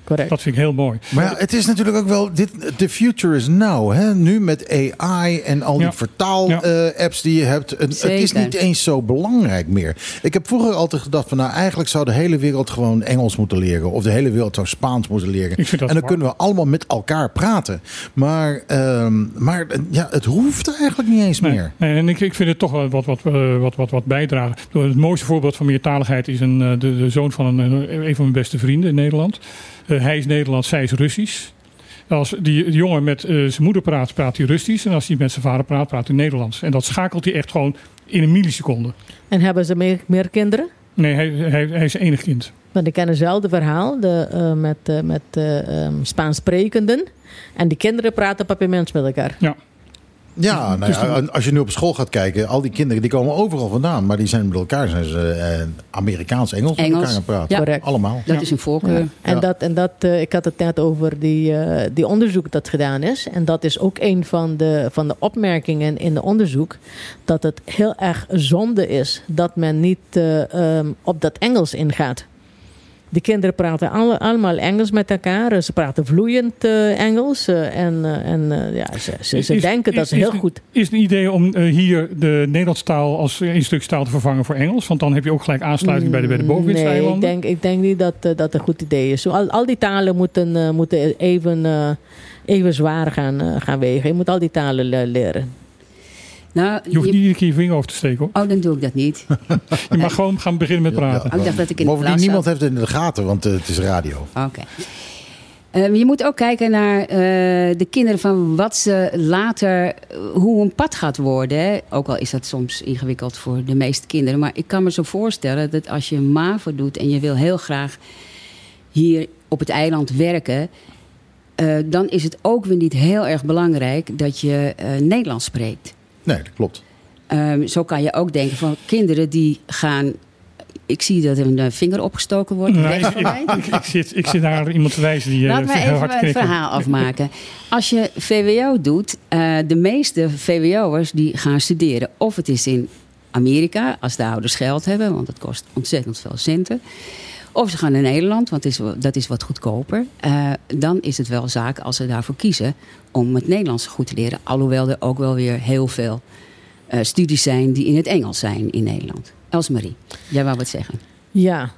Correct. Dat vind ik heel mooi. Maar ja, het is natuurlijk ook wel... The future is now. Hè? Nu met AI en al die vertaal-apps die je hebt. Het is niet eens zo belangrijk meer. Ik heb vroeger altijd gedacht van... eigenlijk zou de hele wereld gewoon Engels moeten leren. Of de hele wereld zou Spaans moeten leren. En dan kunnen we allemaal met elkaar praten. Maar het hoeft eigenlijk niet eens meer. Nee, en ik vind het toch wel wat bijdragen. Het mooiste voorbeeld van meertaligheid is de zoon van een van mijn beste vrienden in Nederland. Hij is Nederlands, zij is Russisch. Als die jongen met zijn moeder praat hij Russisch. En als hij met zijn vader praat hij Nederlands. En dat schakelt hij echt gewoon in een milliseconde. En hebben ze meer kinderen? Nee, hij is enig kind. Want ik ken hetzelfde verhaal met Spaans sprekenden. En die kinderen praten papiaments met elkaar. Ja. Ja, als je nu op school gaat kijken, al die kinderen die komen overal vandaan. Maar die zijn met elkaar, zijn ze Amerikaans, Engels met elkaar gaan praten. Ja. Correct. Allemaal. Dat is een voorkeur. Ja. En ik had het net over die onderzoek dat gedaan is. En dat is ook een van de opmerkingen in de onderzoek. Dat het heel erg zonde is dat men niet op dat Engels ingaat. Die kinderen praten allemaal Engels met elkaar. Ze praten vloeiend Engels. Ze denken dat is heel goed. Is het een idee om hier de Nederlandse taal als instructiestaal te vervangen voor Engels? Want dan heb je ook gelijk aansluiting bij de bovenwindseilanden. Nee, ik denk niet dat een goed idee is. Al die talen moeten even zwaar gaan wegen. Je moet al die talen leren. Nou, je hoeft niet iedere keer je vinger over te steken, hoor. Oh, dan doe ik dat niet. Je mag gewoon gaan beginnen met praten. Ik dacht dat ik in bovendien niemand heeft het in de gaten, want het is radio. Oké. Je moet ook kijken naar de kinderen van wat ze later, hoe een pad gaat worden. Hè? Ook al is dat soms ingewikkeld voor de meeste kinderen. Maar ik kan me zo voorstellen dat als je MAVO doet en je wil heel graag hier op het eiland werken, dan is het ook weer niet heel erg belangrijk dat je Nederlands spreekt. Nee, dat klopt. Zo kan je ook denken van kinderen die gaan. Ik zie dat er een vinger opgestoken wordt. Ik zit naar iemand te wijzen die laat mij heel hard even knikken. het verhaal afmaken. Als je VWO doet, de meeste VWO'ers die gaan studeren. Of het is in Amerika, als de ouders geld hebben, want het kost ontzettend veel centen. Of ze gaan naar Nederland, want dat is wat goedkoper. Dan is het wel zaak als ze daarvoor kiezen om het Nederlands goed te leren. Alhoewel er ook wel weer heel veel studies zijn die in het Engels zijn in Nederland. Elsemarie, jij wou wat zeggen. Ja,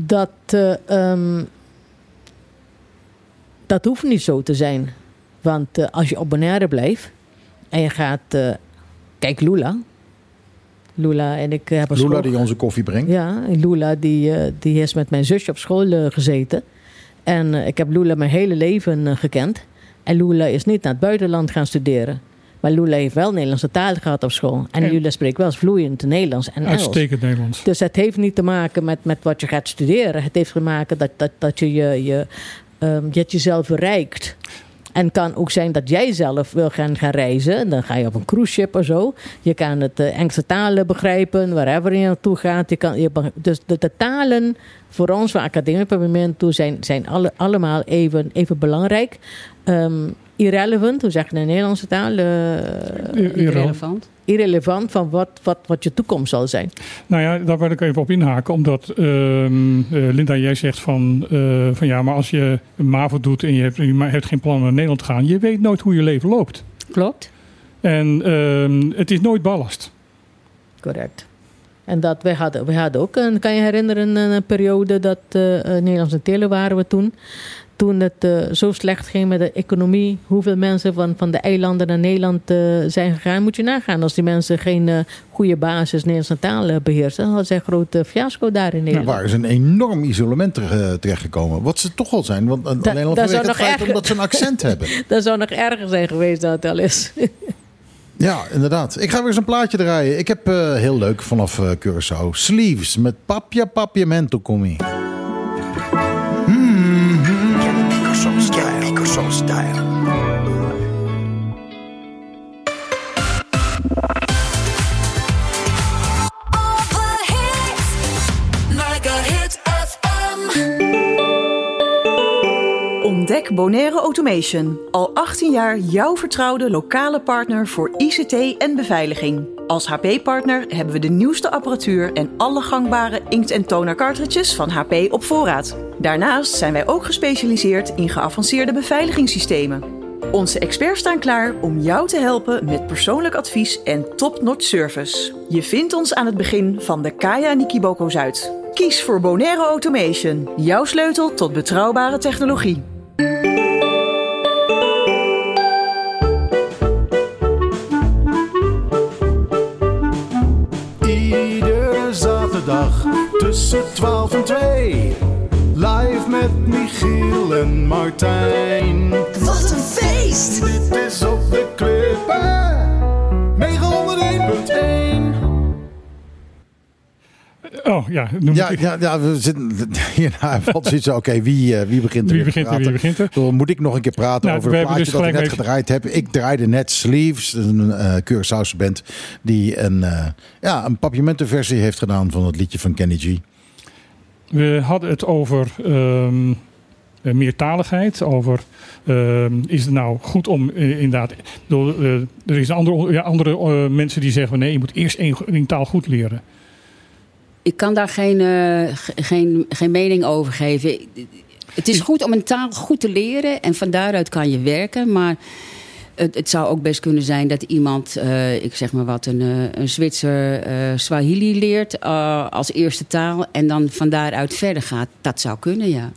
dat hoeft niet zo te zijn. Want als je op Bonaire blijft en je gaat... kijk, Lula en ik hebben Lula die onze koffie brengt. Ja, Lula die is met mijn zusje op school gezeten. En ik heb Lula mijn hele leven gekend. En Lula is niet naar het buitenland gaan studeren. Maar Lula heeft wel Nederlandse taal gehad op school. En Lula spreekt wel vloeiend Nederlands en Engels. Uitstekend Nederlands. Dus het heeft niet te maken met wat je gaat studeren. Het heeft te maken dat je jezelf verrijkt. En kan ook zijn dat jij zelf wil gaan reizen. Dan ga je op een cruise ship of zo. Je kan het Engelse talen begrijpen, wherever je naartoe gaat. Dus de talen voor ons, van academie op het moment toe, zijn allemaal even belangrijk. Irrelevant, hoe zeg je in de Nederlandse taal? Irrelevant van wat je toekomst zal zijn. Nou ja, daar wil ik even op inhaken. Omdat Linda, jij zegt van ja, maar als je een MAVO doet en je hebt geen plan om naar Nederland te gaan, je weet nooit hoe je leven loopt. Klopt. En het is nooit ballast. Correct. En dat we hadden ook, kan je herinneren, een periode dat Nederlandse Tele waren we toen. Toen het zo slecht ging met de economie, hoeveel mensen van de eilanden naar Nederland zijn gegaan, moet je nagaan. Als die mensen geen goede basis Nederlandse taal beheersen, dan hadden ze een groot fiasco daar in Nederland. Ja, waar is een enorm isolement terechtgekomen. Wat ze toch al zijn, want alleen al vanwege het feit omdat ze een accent hebben. Dat zou nog erger zijn geweest dan het al is. Ja, inderdaad. Ik ga weer eens een plaatje draaien. Ik heb heel leuk vanaf Curaçao. Sleeves met Papiamento Comi. Pico style. Ontdek Bonaire Automation. Al 18 jaar jouw vertrouwde lokale partner voor ICT en beveiliging. Als HP-partner hebben we de nieuwste apparatuur en alle gangbare inkt- en toner cartridges van HP op voorraad. Daarnaast zijn wij ook gespecialiseerd in geavanceerde beveiligingssystemen. Onze experts staan klaar om jou te helpen met persoonlijk advies en top-notch service. Je vindt ons aan het begin van de Kaya Nikiboko Zuid. Kies voor Bonaire Automation, jouw sleutel tot betrouwbare technologie. Iedere zaterdag tussen 12 en 2. Live met Michiel en Martijn. Wat een feest! Dit is op de Klippen 901.1. Oh ja, we zitten hierna valt zoiets. Oké, wie begint er? Wie begint er? Dan moet ik nog een keer praten over het plaatje dus dat ik net gedraaid heb. Ik draaide net Sleeves, een Curaçaose band die een Papiamento-versie heeft gedaan van het liedje van Kenny G. We hadden het over meertaligheid. Over is het nou goed om inderdaad. Er is andere mensen die zeggen: nee, je moet eerst één taal goed leren. Ik kan daar geen mening over geven. Het is goed om een taal goed te leren en van daaruit kan je werken. Maar het zou ook best kunnen zijn dat iemand, ik zeg maar wat, een Zwitser Swahili leert als eerste taal en dan van daaruit verder gaat. Dat zou kunnen, ja.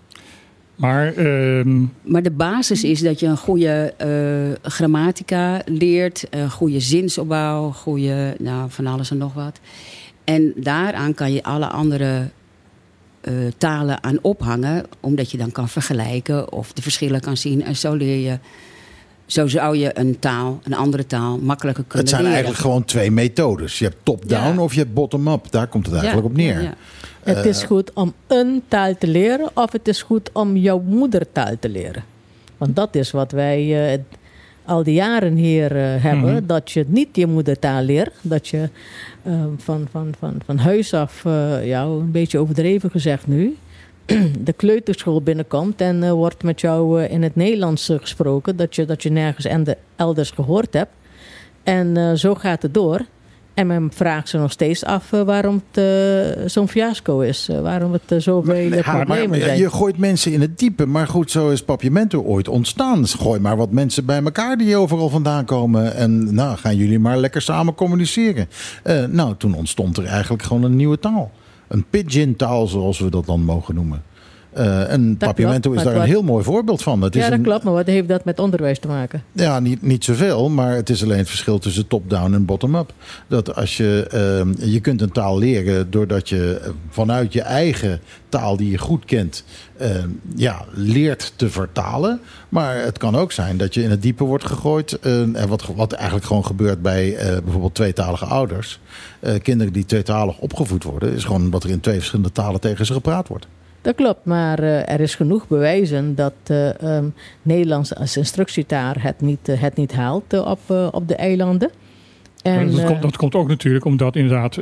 Maar de basis is dat je een goede grammatica leert, een goede zinsopbouw, van alles en nog wat. En daaraan kan je alle andere talen aan ophangen, omdat je dan kan vergelijken of de verschillen kan zien. En zo leer je. Zo zou je een andere taal makkelijker kunnen leren. Het zijn eigenlijk gewoon twee methodes. Je hebt top-down of je hebt bottom-up. Daar komt het eigenlijk op neer. Ja. Het is goed om een taal te leren of het is goed om jouw moedertaal te leren. Want dat is wat wij al die jaren hier hebben. Mm-hmm. Dat je niet je moedertaal leert. Dat je van huis af, een beetje overdreven gezegd nu, de kleuterschool binnenkomt en wordt met jou in het Nederlands gesproken. Dat je nergens elders gehoord hebt. En zo gaat het door. En men vraagt ze nog steeds af waarom het zo'n fiasco is. Waarom het zoveel problemen zijn. Je gooit mensen in het diepe. Maar goed, zo is Papiamento ooit ontstaan. Dus gooi maar wat mensen bij elkaar die overal vandaan komen. En gaan jullie maar lekker samen communiceren. Toen ontstond er eigenlijk gewoon een nieuwe taal. Een pidgin-taal, zoals we dat dan mogen noemen. En Papiamento is daar een heel mooi voorbeeld van. Dat klopt, maar wat heeft dat met onderwijs te maken? Ja, niet zoveel, maar het is alleen het verschil tussen top-down en bottom-up. Dat als je kunt een taal leren doordat je vanuit je eigen taal die je goed kent, leert te vertalen. Maar het kan ook zijn dat je in het diepe wordt gegooid. En wat eigenlijk gewoon gebeurt bij bijvoorbeeld tweetalige ouders. Kinderen die tweetalig opgevoed worden, is gewoon wat er in twee verschillende talen tegen ze gepraat wordt. Dat klopt, maar er is genoeg bewijzen dat Nederlands als instructietaal het niet haalt op de eilanden. En, dat komt ook natuurlijk omdat inderdaad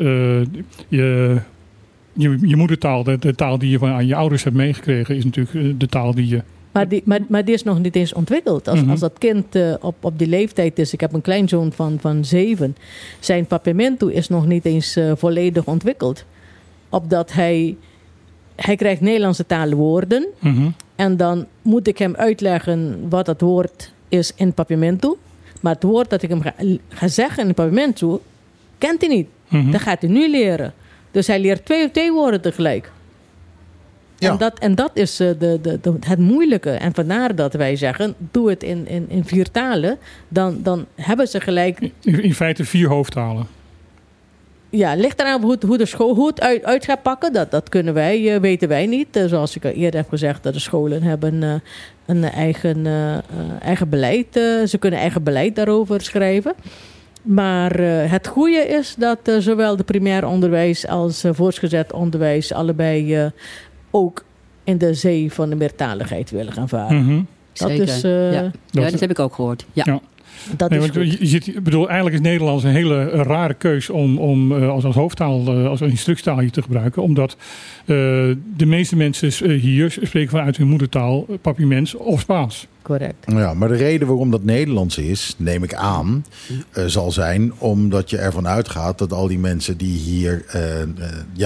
je moedertaal, de taal die je van je ouders hebt meegekregen, is natuurlijk de taal die je... Maar die is nog niet eens ontwikkeld. Als dat kind op die leeftijd is... Ik heb een kleinzoon van 7. Zijn Papiamento is nog niet eens volledig ontwikkeld. Opdat hij krijgt Nederlandse taalwoorden. Mm-hmm. En dan moet ik hem uitleggen wat dat woord is in Papiamento. Maar het woord dat ik hem ga zeggen in Papiamento, kent hij niet. Mm-hmm. Dat gaat hij nu leren. Dus hij leert twee woorden tegelijk. Ja. En dat is het moeilijke. En vandaar dat wij zeggen, doe het in 4 talen. Dan hebben ze gelijk... In feite 4 hoofdtalen. Ja, ligt eraan hoe de school het uit gaat pakken. Dat kunnen wij, weten wij niet. Zoals ik al eerder heb gezegd, dat de scholen hebben een eigen beleid. Ze kunnen eigen beleid daarover schrijven. Maar het goede is dat zowel de primair onderwijs als voortgezet onderwijs allebei ook in de zee van de meertaligheid willen gaan varen. Mm-hmm. Zeker. Dat heb ik ook gehoord. Ja. Eigenlijk is Nederlands een hele rare keus om als hoofdtaal, als instructietaal hier te gebruiken. Omdat de meeste mensen hier spreken vanuit hun moedertaal Papiaments of Spaans. Correct. Ja, maar de reden waarom dat Nederlands is, neem ik aan, zal zijn omdat je ervan uitgaat dat al die mensen die hier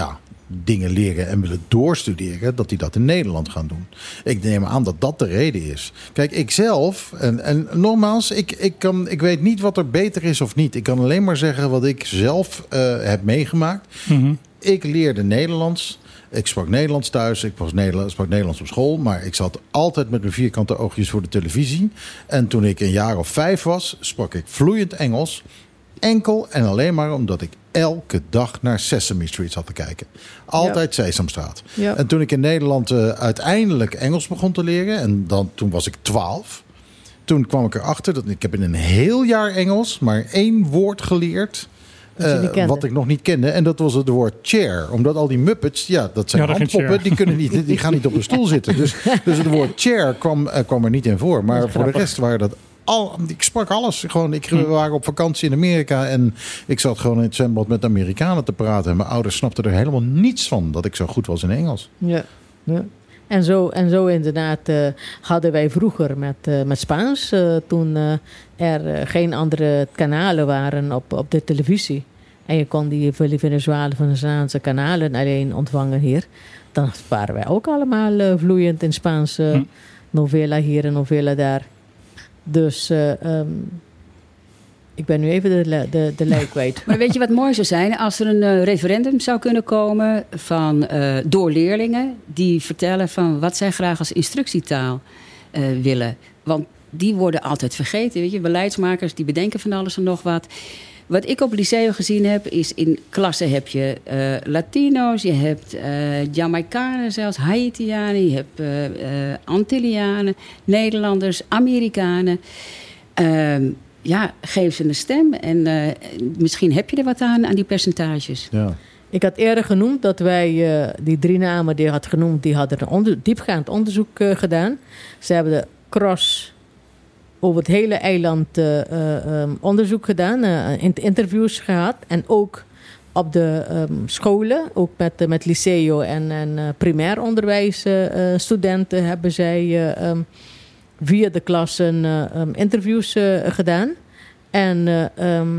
dingen leren en willen doorstuderen, dat die dat in Nederland gaan doen. Ik neem aan dat dat de reden is. Kijk, ik zelf, en nogmaals, ik weet niet wat er beter is of niet. Ik kan alleen maar zeggen wat ik zelf heb meegemaakt. Mm-hmm. Ik leerde Nederlands. Ik sprak Nederlands thuis, sprak Nederlands op school, maar ik zat altijd met mijn vierkante oogjes voor de televisie. En toen ik een jaar of 5 was, sprak ik vloeiend Engels. Enkel en alleen maar omdat ik elke dag naar Sesame Street zat te kijken. Altijd Sesamstraat. Ja. En toen ik in Nederland uiteindelijk Engels begon te leren, en toen was ik 12. Toen kwam ik erachter dat ik heb in een heel jaar Engels maar 1 woord geleerd. Wat ik nog niet kende. En dat was het woord chair. Omdat al die Muppets, dat zijn handpoppen, die gaan niet op een stoel zitten. Dus het woord chair kwam er niet in voor. Maar voor de rest waren dat ik sprak alles. We waren op vakantie in Amerika en ik zat gewoon in het zwembad met Amerikanen te praten. En mijn ouders snapten er helemaal niets van dat ik zo goed was in Engels. Ja. En zo inderdaad hadden wij vroeger met Spaans, toen er geen andere kanalen waren op de televisie. En je kon die Venezolaanse kanalen alleen ontvangen hier. Dan waren wij ook allemaal vloeiend in Spaans. Novela hier en novela daar. Dus ik ben nu even de lijn kwijt. Maar weet je wat mooi zou zijn? Als er een referendum zou kunnen komen door leerlingen die vertellen van wat zij graag als instructietaal willen. Want die worden altijd vergeten. Weet je? Beleidsmakers die bedenken van alles en nog wat. Wat ik op het lyceum gezien heb, is in klassen heb je Latino's, je hebt Jamaicanen zelfs, Haitianen, je hebt Antillianen, Nederlanders, Amerikanen. Geef ze een stem en misschien heb je er wat aan die percentages. Ja. Ik had eerder genoemd dat wij, die 3 namen die je had genoemd, die hadden een diepgaand onderzoek gedaan. Ze hebben de cross over het hele eiland onderzoek gedaan, interviews gehad. En ook op de scholen, ook met liceo en primair onderwijs studenten hebben zij via de klassen interviews gedaan. En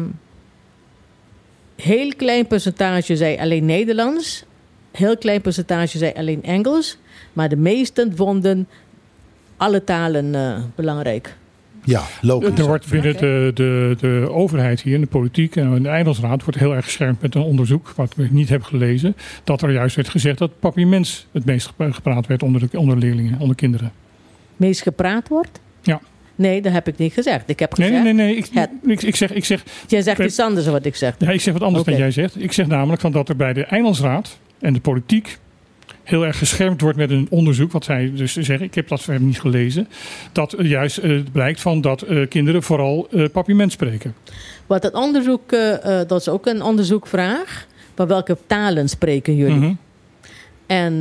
heel klein percentage zei alleen Nederlands. Heel klein percentage zei alleen Engels. Maar de meesten vonden alle talen belangrijk. Ja, logisch. Er wordt binnen de overheid hier, in de politiek en de Eilandsraad wordt heel erg geschermd met een onderzoek, wat we niet hebben gelezen, dat er juist werd gezegd dat papiaments het meest gepraat werd onder leerlingen, onder kinderen. Meest gepraat wordt? Ja. Nee, dat heb ik niet gezegd. Ik heb gezegd... Nee. Ik zeg... Jij zegt iets anders dan wat ik zeg. Ja, ik zeg wat anders dan jij zegt. Ik zeg namelijk van dat er bij de Eilandsraad en de politiek heel erg geschermd wordt met een onderzoek, wat zij dus zeggen, ik heb dat niet gelezen, dat juist blijkt van dat kinderen vooral papiament spreken. Wat het onderzoek, dat is ook een onderzoekvraag, maar welke talen spreken jullie? Mm-hmm. En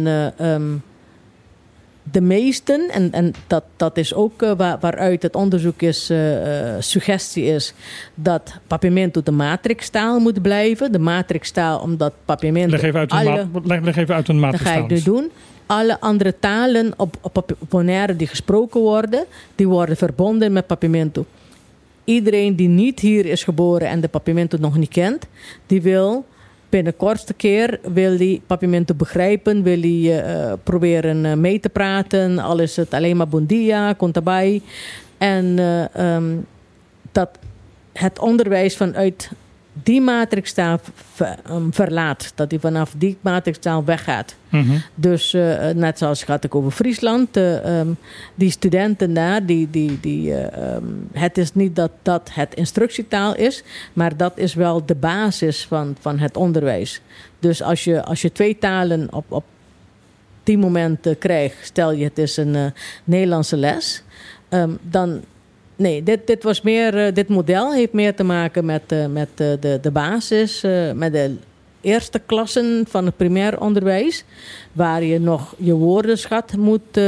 de meesten, en dat is ook waaruit het onderzoek is, suggestie is, dat papiamento de matrixtaal moet blijven. De matrixtaal, omdat papiamento... Leg even uit een matrixtaal. Dat ga ik nu doen. Alle andere talen op Bonaire die gesproken worden, die worden verbonden met papiamento. Iedereen die niet hier is geboren en de papiamento nog niet kent, die wil binnenkortste keer wil die papiamento begrijpen, wil hij proberen mee te praten, al is het alleen maar bon dia, contabay. En dat het onderwijs vanuit die matrixtaal verlaat, dat hij vanaf die matrixtaal weggaat. Mm-hmm. Dus net zoals gaat ik over Friesland, die studenten daar, het is niet dat het instructietaal is, maar dat is wel de basis van het onderwijs. Dus als je 2 talen op die moment krijgt, stel je het is een Nederlandse les, dan... Nee, dit was meer, dit model heeft meer te maken met de basis, met de eerste klassen van het primair onderwijs, waar je nog je woordenschat moet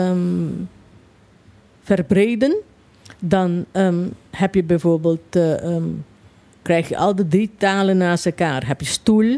verbreden. Dan heb je bijvoorbeeld, krijg je al de 3 talen naast elkaar. Heb je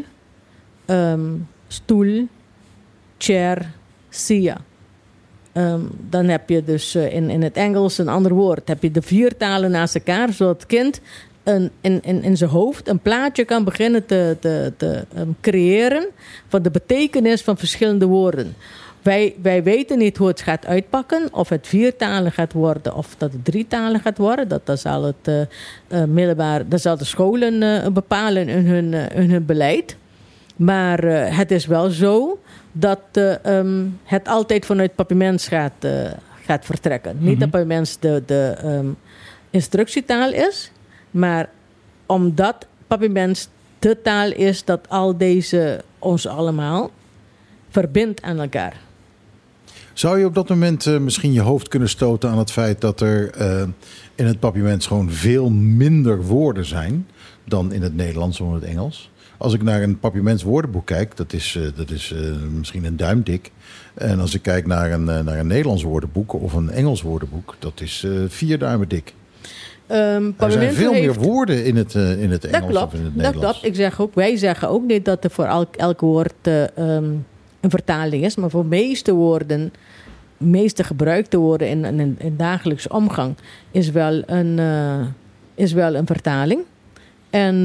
stoel, chair, sia. Dan heb je dus in het Engels een ander woord. Heb je de 4 talen naast elkaar, zodat het kind in zijn hoofd een plaatje kan beginnen te creëren van de betekenis van verschillende woorden. Wij weten niet hoe het gaat uitpakken. Of het 4-talig gaat worden of dat het 3-talig gaat worden. Dat zal het dat zal de scholen bepalen in hun beleid. Maar het is wel zo dat het altijd vanuit Papiaments gaat vertrekken. Niet dat Papiaments de instructietaal is. Maar omdat Papiaments de taal is dat al deze ons allemaal verbindt aan elkaar. Zou je op dat moment misschien je hoofd kunnen stoten aan het feit dat er in het Papiaments gewoon veel minder woorden zijn dan in het Nederlands of in het Engels? Als ik naar een Papiaments woordenboek kijk, dat is misschien een duim dik. En als ik kijk naar een Nederlands woordenboek of een Engels woordenboek, dat is 4 duimen dik. Er zijn veel meer woorden in het Engels of in het Nederlands. Dat klopt. Wij zeggen ook niet dat er voor elk woord een vertaling is. Maar voor de meeste woorden, meeste gebruikte woorden in dagelijks omgang is wel een vertaling. En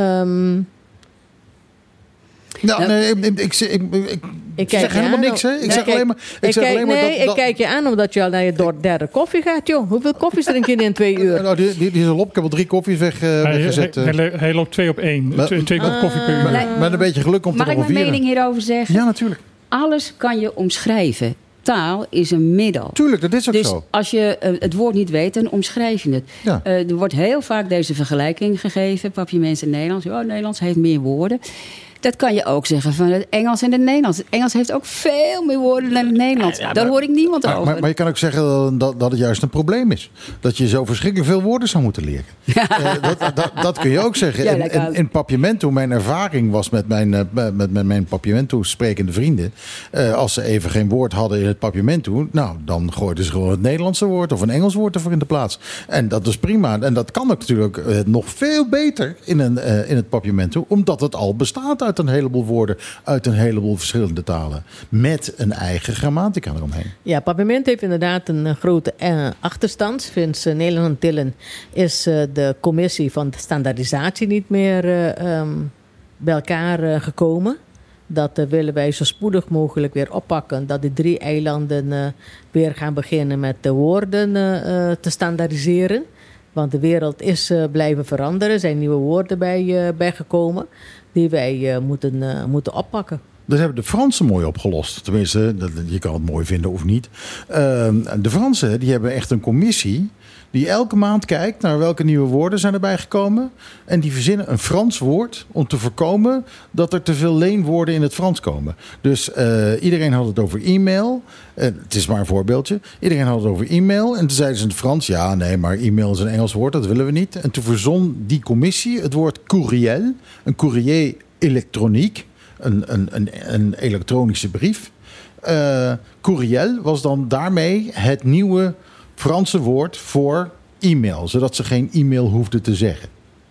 ik zeg helemaal niks, hè? Ik zeg alleen maar... Ik kijk je aan omdat je al naar je derde koffie gaat, joh. Hoeveel koffies drink je in 2 uur? Nou, die is al op. Ik heb al 3 koffies weggezet. Hij loopt 2 op 1. 2 koffie per uur. Met een beetje geluk komt er nog Mag ik mijn mening hierover zeggen? Ja, natuurlijk. Alles kan je omschrijven. Taal is een middel. Tuurlijk, dat is ook dus zo. Dus als je het woord niet weet, dan omschrijf je het. Ja. Er wordt heel vaak deze vergelijking gegeven. Papiaments en Nederlands. Oh, Nederlands heeft meer woorden. Dat kan je ook zeggen van het Engels en het Nederlands. Het Engels heeft ook veel meer woorden dan het Nederlands. Daar hoor ik niemand over. Maar je kan ook zeggen dat het juist een probleem is. Dat je zo verschrikkelijk veel woorden zou moeten leren. Dat kun je ook zeggen. Ja, in Papiamento, mijn ervaring was met mijn Papiamento sprekende vrienden. Als ze even geen woord hadden in het Papiamento, nou, dan gooiden ze gewoon het Nederlandse woord of een Engels woord ervoor in de plaats. En dat is prima. En dat kan ook natuurlijk nog veel beter in het Papiamento, omdat het al bestaat uit een heleboel woorden, uit een heleboel verschillende talen. Met een eigen grammatica eromheen. Ja, Papiamento heeft inderdaad een grote achterstand. Sinds Nederland Tillen is de commissie van de standaardisatie niet meer bij elkaar gekomen. Dat willen wij zo spoedig mogelijk weer oppakken. Dat de 3 eilanden weer gaan beginnen met de woorden te standaardiseren. Want de wereld is blijven veranderen. Er zijn nieuwe woorden bijgekomen die wij moeten oppakken. Dat hebben de Fransen mooi opgelost. Tenminste, je kan het mooi vinden of niet. De Fransen die hebben echt een commissie die elke maand kijkt naar welke nieuwe woorden zijn erbij gekomen. En die verzinnen een Frans woord om te voorkomen dat er te veel leenwoorden in het Frans komen. Dus iedereen had het over e-mail. Het is maar een voorbeeldje. Iedereen had het over e-mail. En toen zeiden ze in het Frans, ja, nee, maar e-mail is een Engels woord, dat willen we niet. En toen verzon die commissie het woord courriel, een courrier elektroniek, een elektronische brief. Courriel was dan daarmee het nieuwe Franse woord voor e-mail, zodat ze geen e-mail hoefden te zeggen.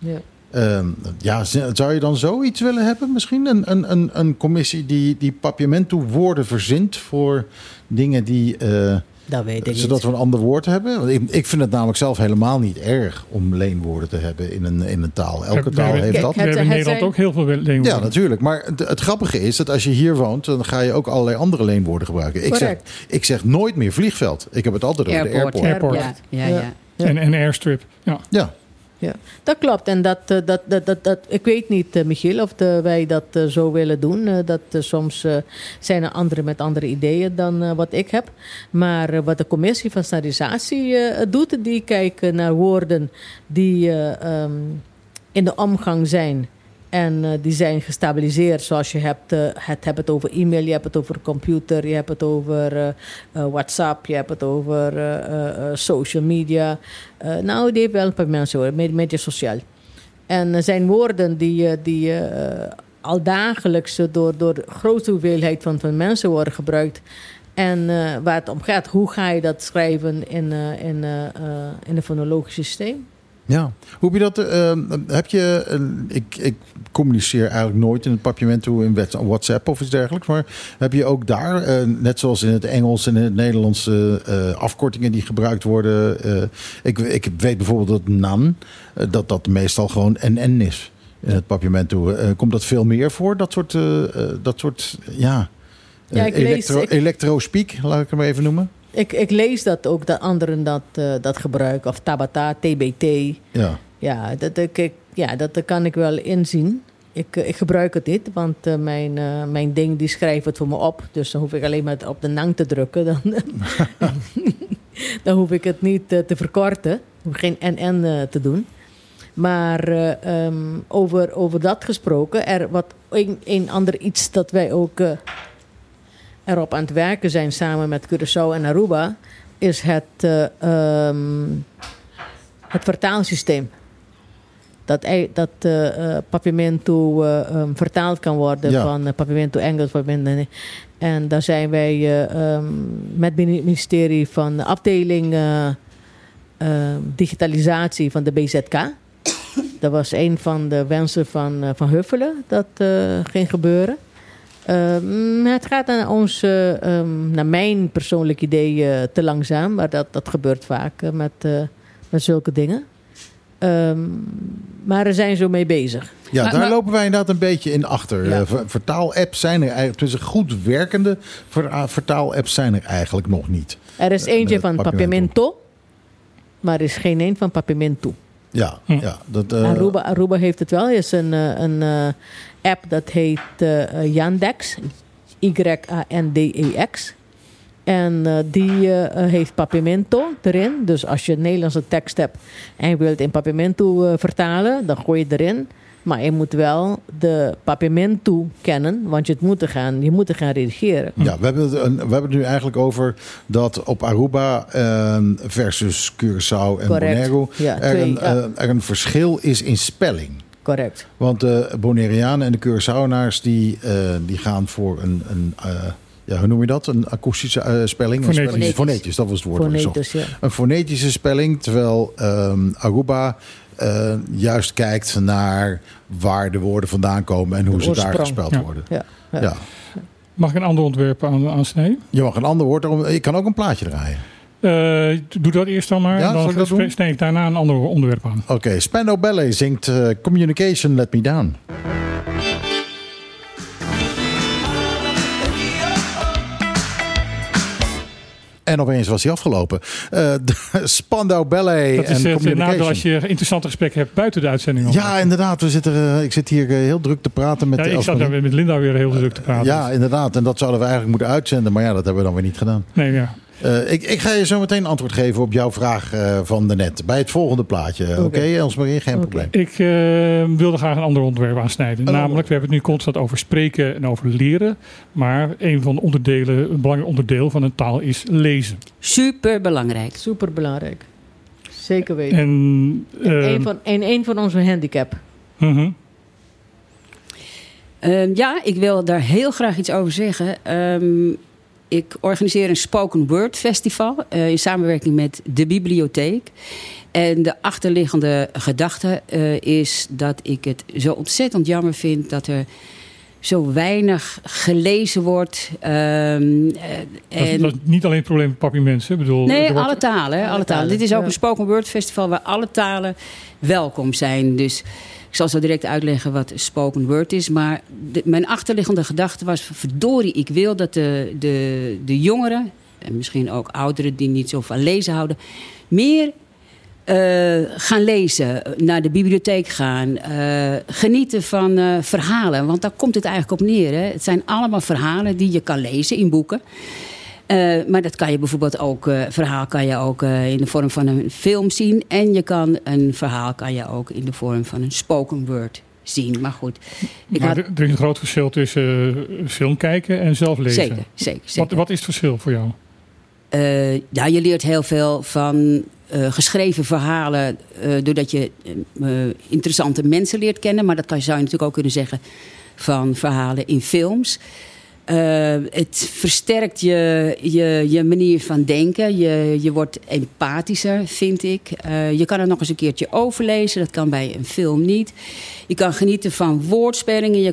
Ja. Zou je dan zoiets willen hebben misschien? Een commissie die Papiamento woorden verzint voor dingen die... Dat weet ik zodat niet. we een ander woord hebben. Want ik vind het namelijk zelf helemaal niet erg om leenwoorden te hebben in een taal. Elke taal heeft dat. We hebben in Nederland ook heel veel leenwoorden. Ja, natuurlijk. Maar het grappige is dat als je hier woont, dan ga je ook allerlei andere leenwoorden gebruiken. Ik zeg nooit meer vliegveld. Ik heb het altijd over de airport. Ja. En airstrip. Ja. Ja, dat klopt. En dat ik weet niet, Michiel, of wij dat zo willen doen. Soms zijn er anderen met andere ideeën dan wat ik heb. Maar wat de commissie van standaardisatie doet, die kijken naar woorden die in de omgang zijn. En die zijn gestabiliseerd, zoals je hebt het over e-mail, je hebt het over computer, je hebt het over WhatsApp, je hebt het over social media. Nou, die heeft wel een paar mensen hoor, media sociaal. En er zijn woorden die al dagelijks door de grote hoeveelheid van mensen worden gebruikt. En waar het om gaat, hoe ga je dat schrijven in een fonologisch systeem? Ja, hoe heb je dat? Ik communiceer eigenlijk nooit in het Papiamento in WhatsApp of iets dergelijks. Maar heb je ook daar, net zoals in het Engels en in het Nederlands, afkortingen die gebruikt worden? Ik weet bijvoorbeeld dat NAN, dat meestal gewoon NN is in het Papiamento. Komt dat veel meer voor? Dat soort electro-speak, laat ik hem even noemen. Ik lees dat ook, dat anderen dat gebruiken. Of Tabata, TBT. Ja. Ja, dat kan ik wel inzien. Ik gebruik het niet, want mijn ding die schrijft het voor me op. Dus dan hoef ik alleen maar op de nang te drukken. Dan hoef ik het niet te verkorten. Ik hoef geen NN te doen. Maar over dat gesproken, een ander iets dat wij ook erop aan het werken zijn samen met Curaçao en Aruba, is het vertaalsysteem. Dat Papiamento vertaald kan worden van Papiamento Engels. En daar zijn wij met het ministerie van de afdeling digitalisatie van de BZK. Dat was een van de wensen van Huffelen dat ging gebeuren. Het gaat naar mijn persoonlijk idee te langzaam, maar dat gebeurt vaak met zulke dingen. Maar er zijn zo mee bezig. Ja, daar lopen wij inderdaad een beetje in achter. Ja. Vertaalapps zijn er eigenlijk, tussen goed werkende vertaalapps zijn er eigenlijk nog niet. Er is eentje van Papiamento, maar er is geen een van Papiamento. Ja. Aruba heeft het wel. Er is een app dat heet Yandex. YANDEX. En die heeft Papiamento erin. Dus als je Nederlandse tekst hebt en je wilt in Papiamento vertalen, dan gooi je erin. Maar je moet wel de Papiamento kennen, want je moet er gaan redigeren. Ja, we hebben het nu eigenlijk over dat op Aruba versus Curaçao en Bonaire er een verschil is in spelling. Correct. Want de Bonaireanen en de Curaçaonaars die gaan voor hoe noem je dat? Een akoestische spelling? Fonetisch, dat was het woord. Een fonetische spelling, terwijl Aruba juist kijkt naar waar de woorden vandaan komen en hoe ze daar gespeld worden. Ja. Mag ik een ander ontwerp aansnijden? Je mag een ander woord. Ik kan ook een plaatje draaien. Doe dat eerst dan maar. Ja, dan snij ik daarna een ander onderwerp aan. Oké, Spandau Ballet zingt Communication Let Me Down. En opeens was hij afgelopen. Spandau Ballet. Dat is het nadeel als je interessante gesprekken hebt buiten de uitzending. Ja, inderdaad. Ik zit hier heel druk te praten met... ik zat daar met Linda weer heel druk te praten. Ja, inderdaad. En dat zouden we eigenlijk moeten uitzenden. Maar ja, dat hebben we dan weer niet gedaan. Nee, ja. Ik ga je zo meteen antwoord geven op jouw vraag van daarnet. Bij het volgende plaatje. Oké, Elsmarie, geen probleem. Ik wilde graag een ander onderwerp aansnijden. Namelijk, we hebben het nu constant over spreken en over leren. Maar een belangrijk onderdeel van een taal is lezen. Superbelangrijk. Superbelangrijk. Zeker weten. En een van onze handicap. Mm-hmm. Ik wil daar heel graag iets over zeggen. Ik organiseer een spoken word festival in samenwerking met de bibliotheek. En de achterliggende gedachte is dat ik het zo ontzettend jammer vind dat er zo weinig gelezen wordt. Dat is niet alleen het probleem van Papiamento. Alle talen. Alle talen. Dit is ook een spoken word festival waar alle talen welkom zijn. Dus ik zal zo direct uitleggen wat spoken word is. Maar mijn achterliggende gedachte was... verdorie, ik wil dat de jongeren... en misschien ook ouderen die niet zo van lezen houden... meer gaan lezen, naar de bibliotheek gaan... genieten van verhalen. Want daar komt het eigenlijk op neer. Hè? Het zijn allemaal verhalen die je kan lezen in boeken... maar dat kan je bijvoorbeeld ook, verhaal kan je ook in de vorm van een film zien. En je kan een verhaal kan je ook in de vorm van een spoken word zien. Maar goed. Er is een groot verschil tussen film kijken en zelf lezen. Zeker. Wat is het verschil voor jou? Je leert heel veel van geschreven verhalen. Doordat je interessante mensen leert kennen. Maar dat zou je natuurlijk ook kunnen zeggen van verhalen in films. Het versterkt je manier van denken. Je wordt empathischer, vind ik. Je kan het nog eens een keertje overlezen. Dat kan bij een film niet. Je kan genieten van woordspelingen.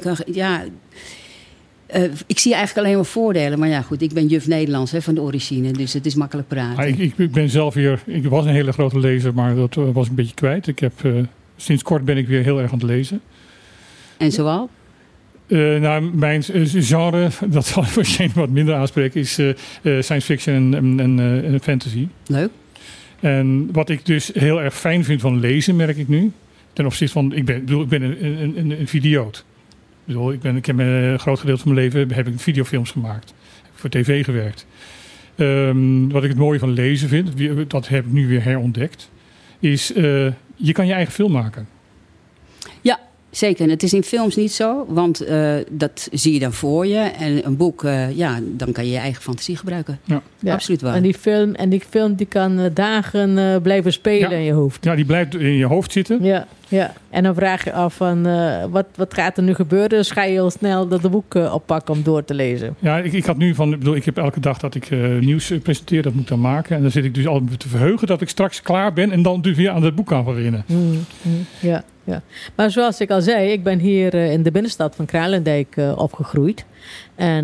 Ik zie eigenlijk alleen maar voordelen. Maar ja, goed, ik ben juf Nederlands van de origine. Dus het is makkelijk praten. Ik ben zelf weer... Ik was een hele grote lezer, maar dat was ik een beetje kwijt. Sinds kort ben ik weer heel erg aan het lezen. En zoal? Mijn genre, dat zal ik waarschijnlijk wat minder aanspreken, is science fiction en fantasy. Leuk. En wat ik dus heel erg fijn vind van lezen, merk ik nu. Ten opzichte van, ik ben een videoot. Ik heb een groot gedeelte van mijn leven heb ik videofilms gemaakt. Heb ik voor tv gewerkt. Wat ik het mooie van lezen vind, dat heb ik nu weer herontdekt, is je kan je eigen film maken. Ja, zeker. En het is in films niet zo, want dat zie je dan voor je. En een boek, dan kan je je eigen fantasie gebruiken. Ja. Absoluut waar. En die film die kan dagen blijven spelen in je hoofd. Ja, die blijft in je hoofd zitten. Ja. En dan vraag je af van wat gaat er nu gebeuren? Dus ga je heel snel dat boek oppakken om door te lezen. Ja, ik had nu ik heb elke dag dat ik nieuws presenteer, dat moet ik dan maken. En dan zit ik dus altijd te verheugen dat ik straks klaar ben en dan dus weer aan het boek kan beginnen. Ja. Maar zoals ik al zei, ik ben hier in de binnenstad van Kralendijk opgegroeid. En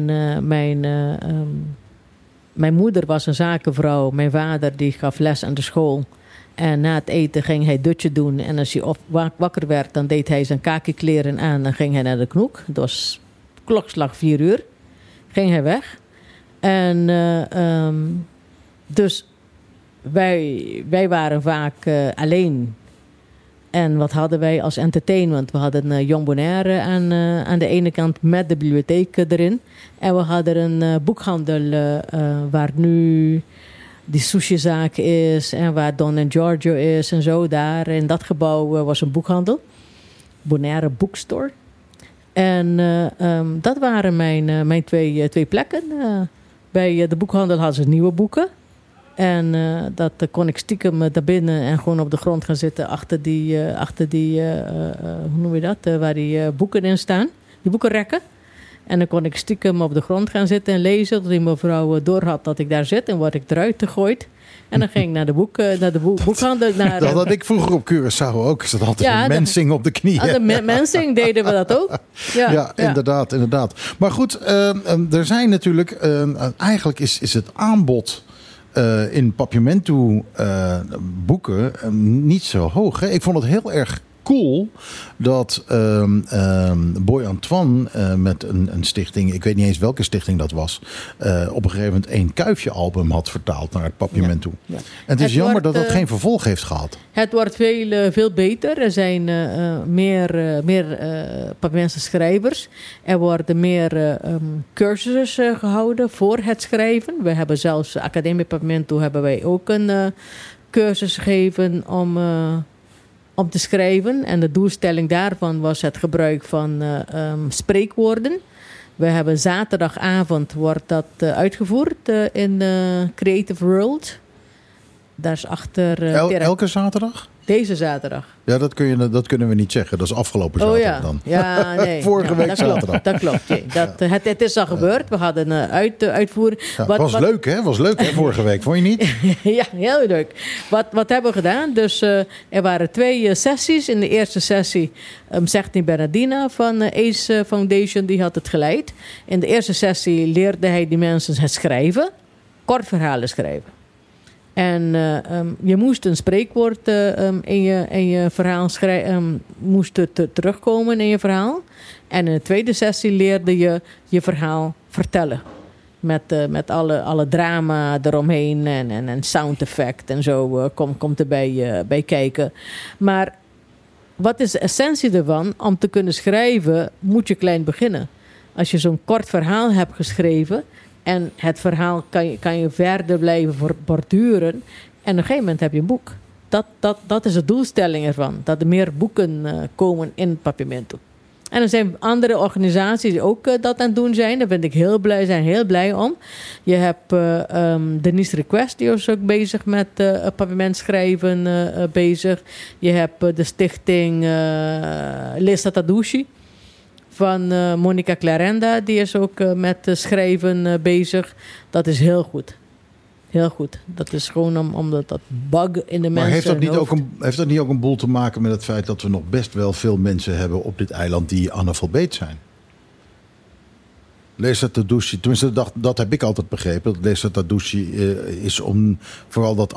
mijn moeder was een zakenvrouw. Mijn vader die gaf les aan de school. En na het eten ging hij dutje doen. En als hij wakker werd, dan deed hij zijn kakikleren aan. Dan ging hij naar de knoek. Het was klokslag 4 uur. Ging hij weg. En dus wij waren vaak alleen. En wat hadden wij als entertainment? We hadden Jong Bonaire aan de ene kant met de bibliotheek erin. En we hadden een boekhandel waar nu die sushizaak is en waar Don & Giorgio is en zo. Daar in dat gebouw was een boekhandel. Bonaire Bookstore. En dat waren mijn twee plekken. Bij de boekhandel hadden ze nieuwe boeken. En dat kon ik stiekem daar binnen en gewoon op de grond gaan zitten achter die hoe noem je dat? Waar die boeken in staan. Die boekenrekken. En dan kon ik stiekem op de grond gaan zitten en lezen. Tot die mevrouw door had dat ik daar zit. En word ik eruit gegooid. En dan ging ik naar de boekhandel. Dat had ik vroeger op Curaçao ook. Er zat altijd een mensing op de knieën. De mensing deden we dat ook. Ja. Inderdaad. Maar goed, er zijn natuurlijk... eigenlijk is het aanbod in Papiamento boeken niet zo hoog. Hè? Ik vond het heel erg cool dat Boy Antoine met een stichting, ik weet niet eens welke stichting dat was, op een gegeven moment een Kuifje album had vertaald naar het Papiamento. Ja. En het is jammer dat dat geen vervolg heeft gehad. Het wordt veel beter. Er zijn meer Papiamense schrijvers. Er worden meer cursussen gehouden voor het schrijven. We hebben zelfs Academie Papiamento hebben wij ook een cursus gegeven om te schrijven. En de doelstelling daarvan was het gebruik van spreekwoorden. We hebben zaterdagavond wordt dat uitgevoerd in Creative World. Daar is achter... elke zaterdag? Deze zaterdag. Ja, dat kunnen we niet zeggen. Dat is afgelopen zaterdag dan. Ja, nee. Vorige week zaterdag. Dat klopt. Nee. Het is al gebeurd. We hadden een uitvoering. Ja, het was leuk, hè? Vorige week. Vond je niet? Ja, heel leuk. Wat hebben we gedaan? Dus er waren 2 sessies. In de eerste sessie zegt Bernardina van ACE Foundation. Die had het geleid. In de eerste sessie leerde hij die mensen het schrijven. Kort verhalen schrijven. En je moest een spreekwoord in je verhaal schrijven, moest terugkomen in je verhaal. En in de tweede sessie leerde je verhaal vertellen. Met alle drama eromheen en sound effect en zo komt erbij bij kijken. Maar wat is de essentie ervan? Om te kunnen schrijven moet je klein beginnen. Als je zo'n kort verhaal hebt geschreven en het verhaal kan je verder blijven borduren. En op een gegeven moment heb je een boek. Dat is de doelstelling ervan. Dat er meer boeken komen in het Papiamento. En er zijn andere organisaties die ook dat aan het doen zijn. Daar ben ik heel blij om. Je hebt Denise Request, die is ook bezig met papiament schrijven bezig. Je hebt de stichting Lisa Tadushi van Monica Clarenda. Die is ook met schrijven bezig. Dat is heel goed. Heel goed. Dat is gewoon omdat dat bug in de mensen... Maar heeft dat niet ook een boel te maken met het feit dat we nog best wel veel mensen hebben op dit eiland die analfabeet zijn? Leesa Tadouchi, tenminste dat heb ik altijd begrepen. Dat Leesa Tadouchi is om vooral dat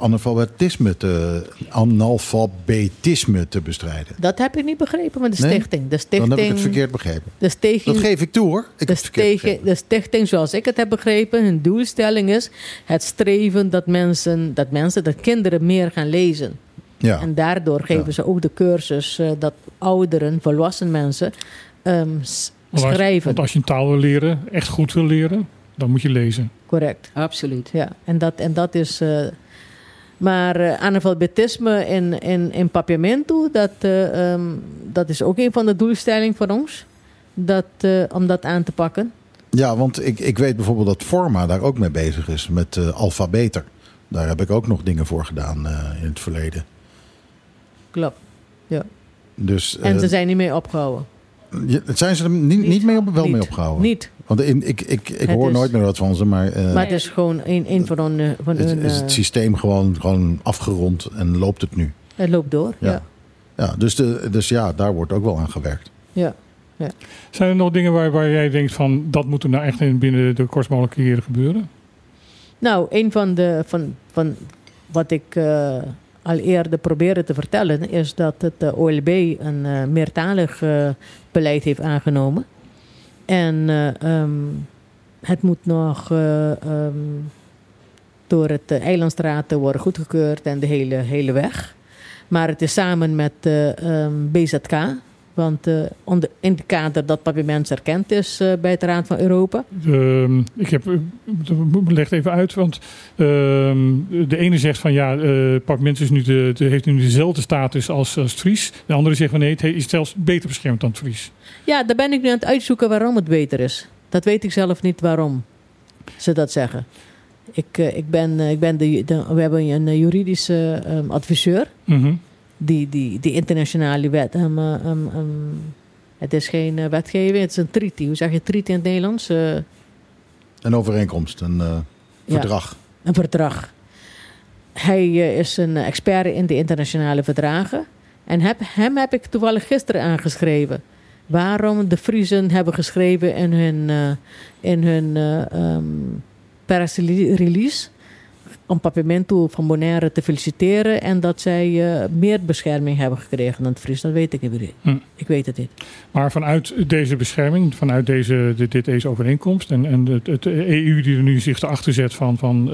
analfabetisme te bestrijden. Dat heb ik niet begrepen met de stichting. Nee? De stichting, dan heb ik het verkeerd begrepen. De stichting, dat geef ik toe hoor. De stichting zoals ik het heb begrepen, hun doelstelling is het streven dat kinderen meer gaan lezen. Ja. En daardoor geven ze ook de cursus dat ouderen, volwassen mensen schrijven. Want als je een taal wil leren, echt goed wil leren, dan moet je lezen. Correct. Absoluut. Ja, en dat is... maar analfabetisme in Papiamento, dat is ook een van de doelstellingen voor ons. Om dat aan te pakken. Ja, want ik weet bijvoorbeeld dat Forma daar ook mee bezig is. Met Alphabeter. Daar heb ik ook nog dingen voor gedaan in het verleden. Klopt, ja. Dus, en ze zijn niet mee opgehouden. Zijn ze er niet mee opgehouden? Niet. Want ik hoor nooit meer wat van ze. Maar het is gewoon een van hun... Is het systeem gewoon afgerond en loopt het nu? Het loopt door, ja. Ja, dus ja, daar wordt ook wel aan gewerkt. Ja. Ja. Zijn er nog dingen waar jij denkt van... dat moet er nou echt binnen de kortst mogelijke keren gebeuren? Nou, een van wat ik al eerder probeerde te vertellen... is dat het OLB een meertalig beleid heeft aangenomen. En het moet nog door het eilandstraat worden goedgekeurd en de hele weg. Maar het is samen met BZK... Want in het kader dat Papiamento erkend is bij het Raad van Europa. Leg het even uit, want de ene zegt van ja, Papiamento heeft nu dezelfde status als Fries. De andere zegt van nee, het is zelfs beter beschermd dan Fries. Ja, daar ben ik nu aan het uitzoeken waarom het beter is. Dat weet ik zelf niet waarom ze dat zeggen. We hebben een juridische adviseur. Mm-hmm. Die internationale wet. Het is geen wetgeving, het is een treaty. Hoe zeg je treaty in het Nederlands? Een overeenkomst, een verdrag. Ja, een verdrag. Hij is een expert in de internationale verdragen. En hem heb ik toevallig gisteren aangeschreven. Waarom de Friezen hebben geschreven in hun persrelease... om Papiamento van Bonaire te feliciteren... en dat zij meer bescherming hebben gekregen dan het Fries. Dat weet ik niet. Ik weet het niet. Maar vanuit deze bescherming, vanuit deze overeenkomst... en het EU die er nu zich erachter zet van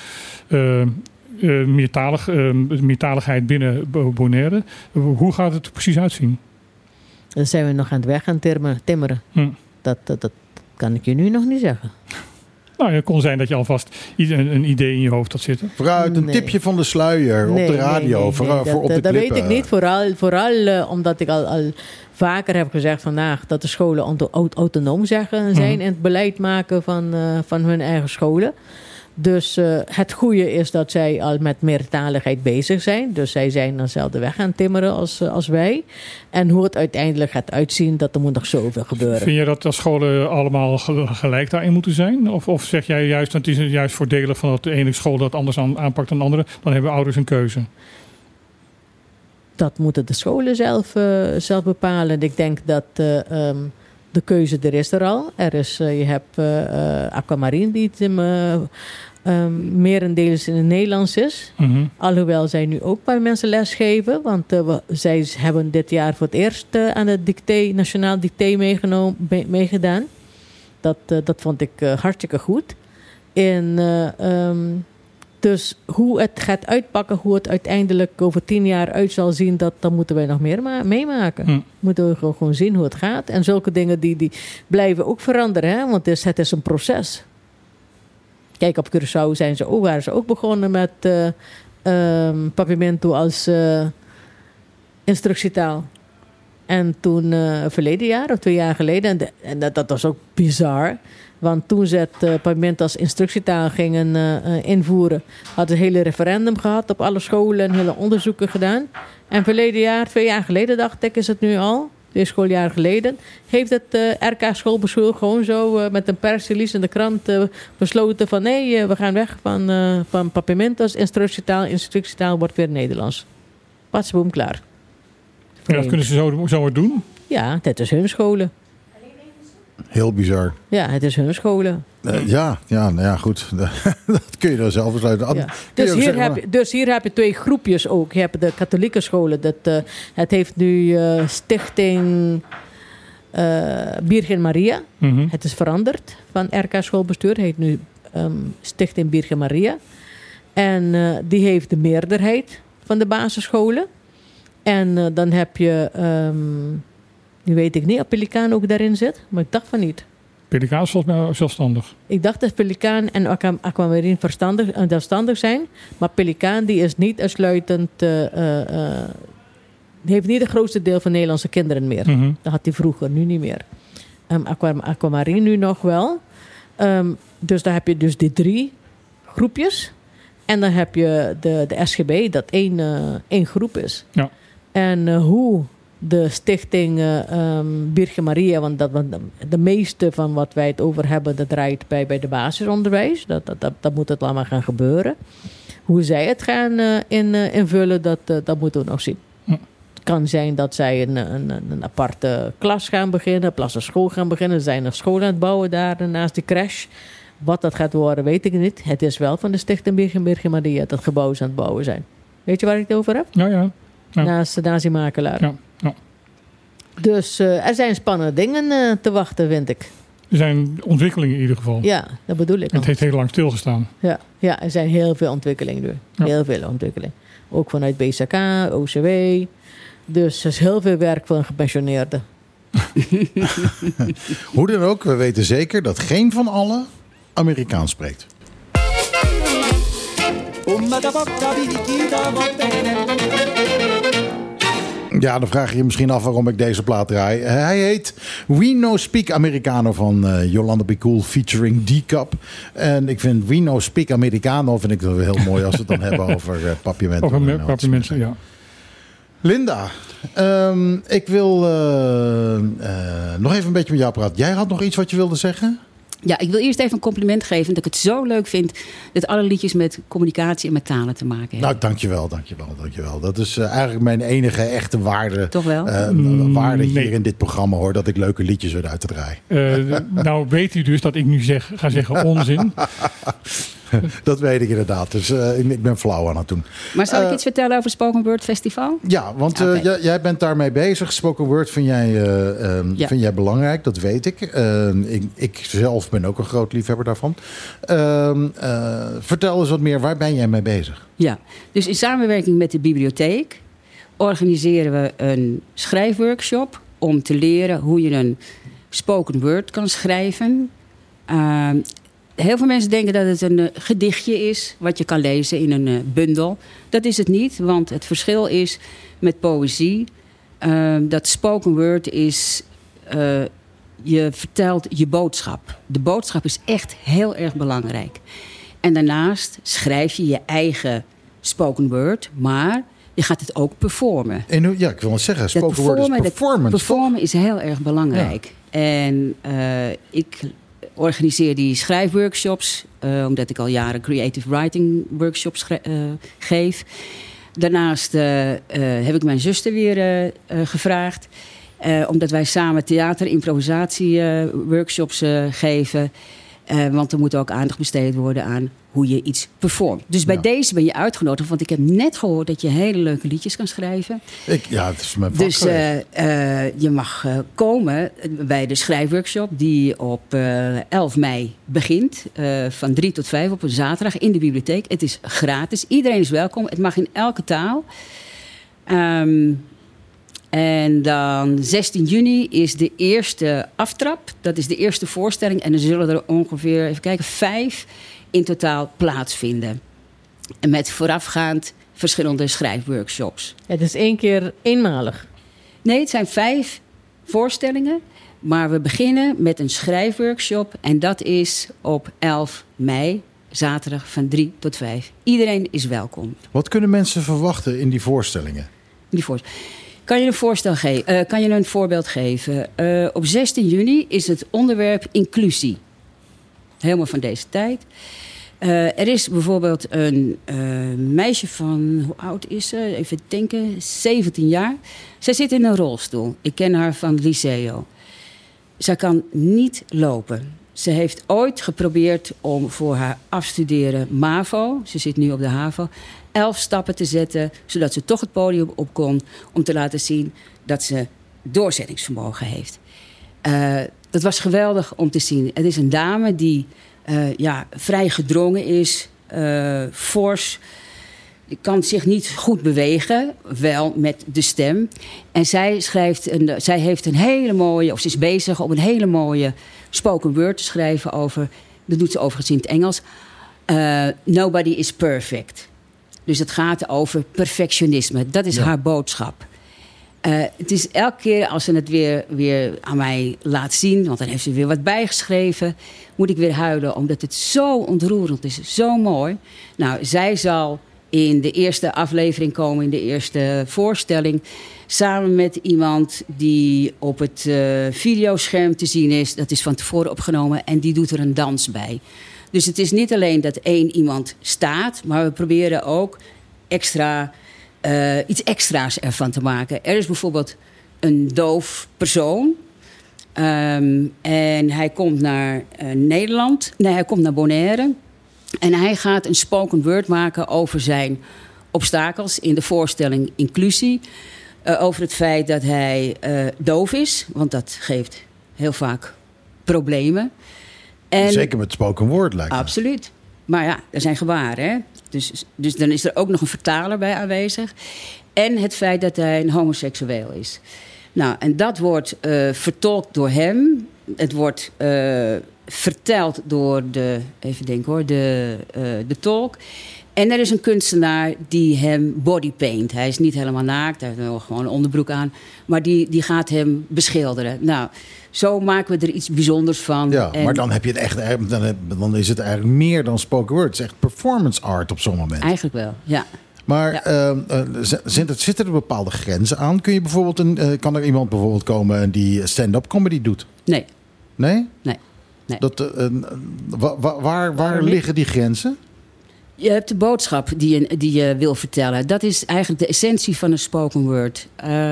meertaligheid binnen Bonaire... hoe gaat het er precies uitzien? Dan zijn we nog aan het weg gaan timmeren. Dat kan ik je nu nog niet zeggen. Nou, het kon zijn dat je alvast een idee in je hoofd had zitten. Vooruit een tipje van de sluier op de radio. Voor op de klippen. Dat weet ik niet. Vooral omdat ik al vaker heb gezegd vandaag... dat de scholen autonoom zijn in het beleid maken van hun eigen scholen. Dus het goede is dat zij al met meertaligheid bezig zijn. Dus zij zijn dezelfde weg gaan timmeren als wij. En hoe het uiteindelijk gaat uitzien, dat er moet nog zoveel gebeuren. Vind je dat scholen allemaal gelijk daarin moeten zijn? Of zeg jij juist, dat het is juist voordelig van dat de ene school dat anders aanpakt dan de andere? Dan hebben ouders een keuze. Dat moeten de scholen zelf bepalen. Ik denk dat... de keuze er al. Je hebt Aquamarine die merendeels in het Nederlands is. Mm-hmm. Alhoewel zij nu ook bij mensen lesgeven. Want zij hebben dit jaar voor het eerst aan het nationaal dicté meegedaan. Dat vond ik hartstikke goed. Dus hoe het gaat uitpakken, hoe het uiteindelijk over 10 jaar uit zal zien, dat moeten wij nog meer meemaken. Moeten we gewoon zien hoe het gaat. En zulke dingen die blijven ook veranderen, hè? Want het is een proces. Kijk, op Curaçao waren ze ook begonnen met Papiamento als instructietaal. En toen verleden jaar of 2 jaar geleden, en dat was ook bizar. Want toen ze het Papiamento als instructietaal gingen invoeren, hadden ze een hele referendum gehad op alle scholen en hele onderzoeken gedaan. En verleden jaar, 2 jaar geleden dacht ik, is het nu al, 2 schooljaar geleden, heeft het RK Schoolbestuur gewoon zo met een persrelease in de krant besloten van nee, we gaan weg van Papiamentos, instructietaal wordt weer Nederlands. Patsboom, klaar. Ja, dat kunnen ze zo doen. Ja, het is hun scholen. Heel bizar. Ja, het is hun scholen. Goed. Dat kun je dan zelf besluiten. Ja. Dus hier heb je 2 groepjes ook. Je hebt de katholieke scholen. Het heeft nu Stichting Birgen Maria. Mm-hmm. Het is veranderd van RK Schoolbestuur. Het heet nu Stichting Birgen Maria. En die heeft de meerderheid van de basisscholen. En dan heb je... nu weet ik niet of Pelikaan ook daarin zit. Maar ik dacht van niet. Pelikaan is volgens mij zelfstandig. Ik dacht dat Pelikaan en Aquamarine zelfstandig zijn. Maar Pelikaan die is niet uitsluitend... heeft niet het grootste deel van Nederlandse kinderen meer. Mm-hmm. Dat had hij vroeger, nu niet meer. Aquamarine nu nog wel. Dus daar heb je dus die 3 groepjes. En dan heb je de SGB, dat één groep is. Ja. En hoe de stichting Birgen Maria, want de meeste van wat wij het over hebben, dat draait bij de basisonderwijs. Dat moet het allemaal gaan gebeuren. Hoe zij het gaan invullen, dat moeten we nog zien. Het kan zijn dat zij een aparte klas gaan beginnen, een aparte school gaan beginnen. Ze zijn een school aan het bouwen daar naast die crash. Wat dat gaat worden, weet ik niet. Het is wel van de stichting Birgen Maria dat gebouwen aan het bouwen zijn. Weet je waar ik het over heb? Ja. Naast die makelaar. Ja. Dus er zijn spannende dingen te wachten, vind ik. Er zijn ontwikkelingen in ieder geval. Ja, dat bedoel ik. Het heeft heel lang stilgestaan. Ja, er zijn heel veel ontwikkelingen nu. Ja. Heel veel ontwikkelingen. Ook vanuit BCK, OCW. Dus er is heel veel werk voor een gepensioneerde. Hoe dan ook, we weten zeker dat geen van allen Amerikaans spreekt. Ja, dan vraag je je misschien af waarom ik deze plaat draai. Hij heet We No Speak Americano van Jolanda Be Cool featuring D-Cup. En ik vind We No Speak Americano vind ik wel heel mooi als we het dan hebben over Papiamento. Over Papiamento, ja. Linda, ik wil nog even een beetje met jou praten. Jij had nog iets wat je wilde zeggen? Ja, ik wil eerst even een compliment geven dat ik het zo leuk vind dat alle liedjes met communicatie en met talen te maken hebben. Nou, dankjewel. Dat is eigenlijk mijn enige echte waarde. Toch wel? Waarde hier in dit programma, hoor, dat ik leuke liedjes weet uit te draaien. Nou weet u dus dat ik nu ga zeggen onzin. Dat weet ik inderdaad. Dus ik ben flauw aan het doen. Maar zal ik iets vertellen over het Spoken Word Festival? Ja, want jij bent daarmee bezig. Spoken Word vind jij belangrijk, dat weet ik. Ik zelf ben ook een groot liefhebber daarvan. Vertel eens wat meer, waar ben jij mee bezig? Ja, dus in samenwerking met de bibliotheek organiseren we een schrijfworkshop om te leren hoe je een spoken word kan schrijven. Heel veel mensen denken dat het een gedichtje is wat je kan lezen in een bundel. Dat is het niet, want het verschil is met poëzie dat spoken word is je vertelt je boodschap. De boodschap is echt heel erg belangrijk. En daarnaast schrijf je je eigen spoken word, maar je gaat het ook performen. En ja, ik wil het zeggen, spoken word is performance. Performen is heel erg belangrijk. Ja. En ik organiseer die schrijfworkshops, omdat ik al jaren creative writing workshops geef. Daarnaast heb ik mijn zuster weer gevraagd. Omdat wij samen theater-improvisatie workshops geven. Want er moet ook aandacht besteed worden aan hoe je iets performt. Dus bij deze ben je uitgenodigd. Want ik heb net gehoord dat je hele leuke liedjes kan schrijven. Ja, het is mijn vak. Dus je mag komen bij de schrijfworkshop die op 11 mei begint. Van 3 tot 5 op een zaterdag in de bibliotheek. Het is gratis. Iedereen is welkom. Het mag in elke taal. En dan 16 juni is de eerste aftrap. Dat is de eerste voorstelling. En er zullen er ongeveer, even kijken, 5 in totaal plaatsvinden. En met voorafgaand verschillende schrijfworkshops. Het is 1 keer eenmalig. Nee, het zijn 5 voorstellingen. Maar we beginnen met een schrijfworkshop. En dat is op 11 mei, zaterdag van 3 tot 5. Iedereen is welkom. Wat kunnen mensen verwachten in die voorstellingen? Kan je een voorbeeld geven? Op 16 juni is het onderwerp inclusie. Helemaal van deze tijd. Er is bijvoorbeeld een meisje van, hoe oud is ze? Even denken, 17 jaar. Zij zit in een rolstoel. Ik ken haar van Liceo. Zij kan niet lopen. Ze heeft ooit geprobeerd om voor haar afstuderen MAVO, ze zit nu op de HAVO, 11 stappen te zetten, zodat ze toch het podium op kon, om te laten zien dat ze doorzettingsvermogen heeft. Dat was geweldig om te zien. Het is een dame die vrij gedrongen is, fors. Die kan zich niet goed bewegen, wel met de stem. En zij heeft een hele mooie, of ze is bezig om een hele mooie spoken word te schrijven over, dat doet ze overigens in het Engels, nobody is perfect. Dus het gaat over perfectionisme. Dat is haar boodschap. Het is elke keer als ze het weer aan mij laat zien, want dan heeft ze weer wat bijgeschreven, moet ik weer huilen, omdat het zo ontroerend is, zo mooi. Nou, zij zal in de eerste aflevering komen, in de eerste voorstelling, samen met iemand die op het videoscherm te zien is. Dat is van tevoren opgenomen en die doet er een dans bij. Dus het is niet alleen dat één iemand staat, maar we proberen ook iets extra's ervan te maken. Er is bijvoorbeeld een doof persoon. En hij komt naar Nederland. Nee, hij komt naar Bonaire. En hij gaat een spoken word maken over zijn obstakels in de voorstelling inclusie. Over het feit dat hij doof is. Want dat geeft heel vaak problemen. En, zeker met spoken word lijkt me. Absoluut. Maar ja, er zijn gebaren. Hè? Dus dan is er ook nog een vertaler bij aanwezig. En het feit dat hij een homoseksueel is. Nou, en dat wordt vertolkt door hem. Het wordt verteld door de tolk. En er is een kunstenaar die hem bodypaint. Hij is niet helemaal naakt, hij heeft gewoon een onderbroek aan. Maar die gaat hem beschilderen. Nou, zo maken we er iets bijzonders van. Ja, maar dan heb je het echt, dan is het eigenlijk meer dan spoken word. Het is echt performance art op zo'n moment. Eigenlijk wel, ja. Maar zitten er bepaalde grenzen aan? Kan er iemand bijvoorbeeld komen die stand-up comedy doet? Nee. Nee? Nee. Waar liggen die grenzen? Je hebt de boodschap die je wil vertellen. Dat is eigenlijk de essentie van een spoken word.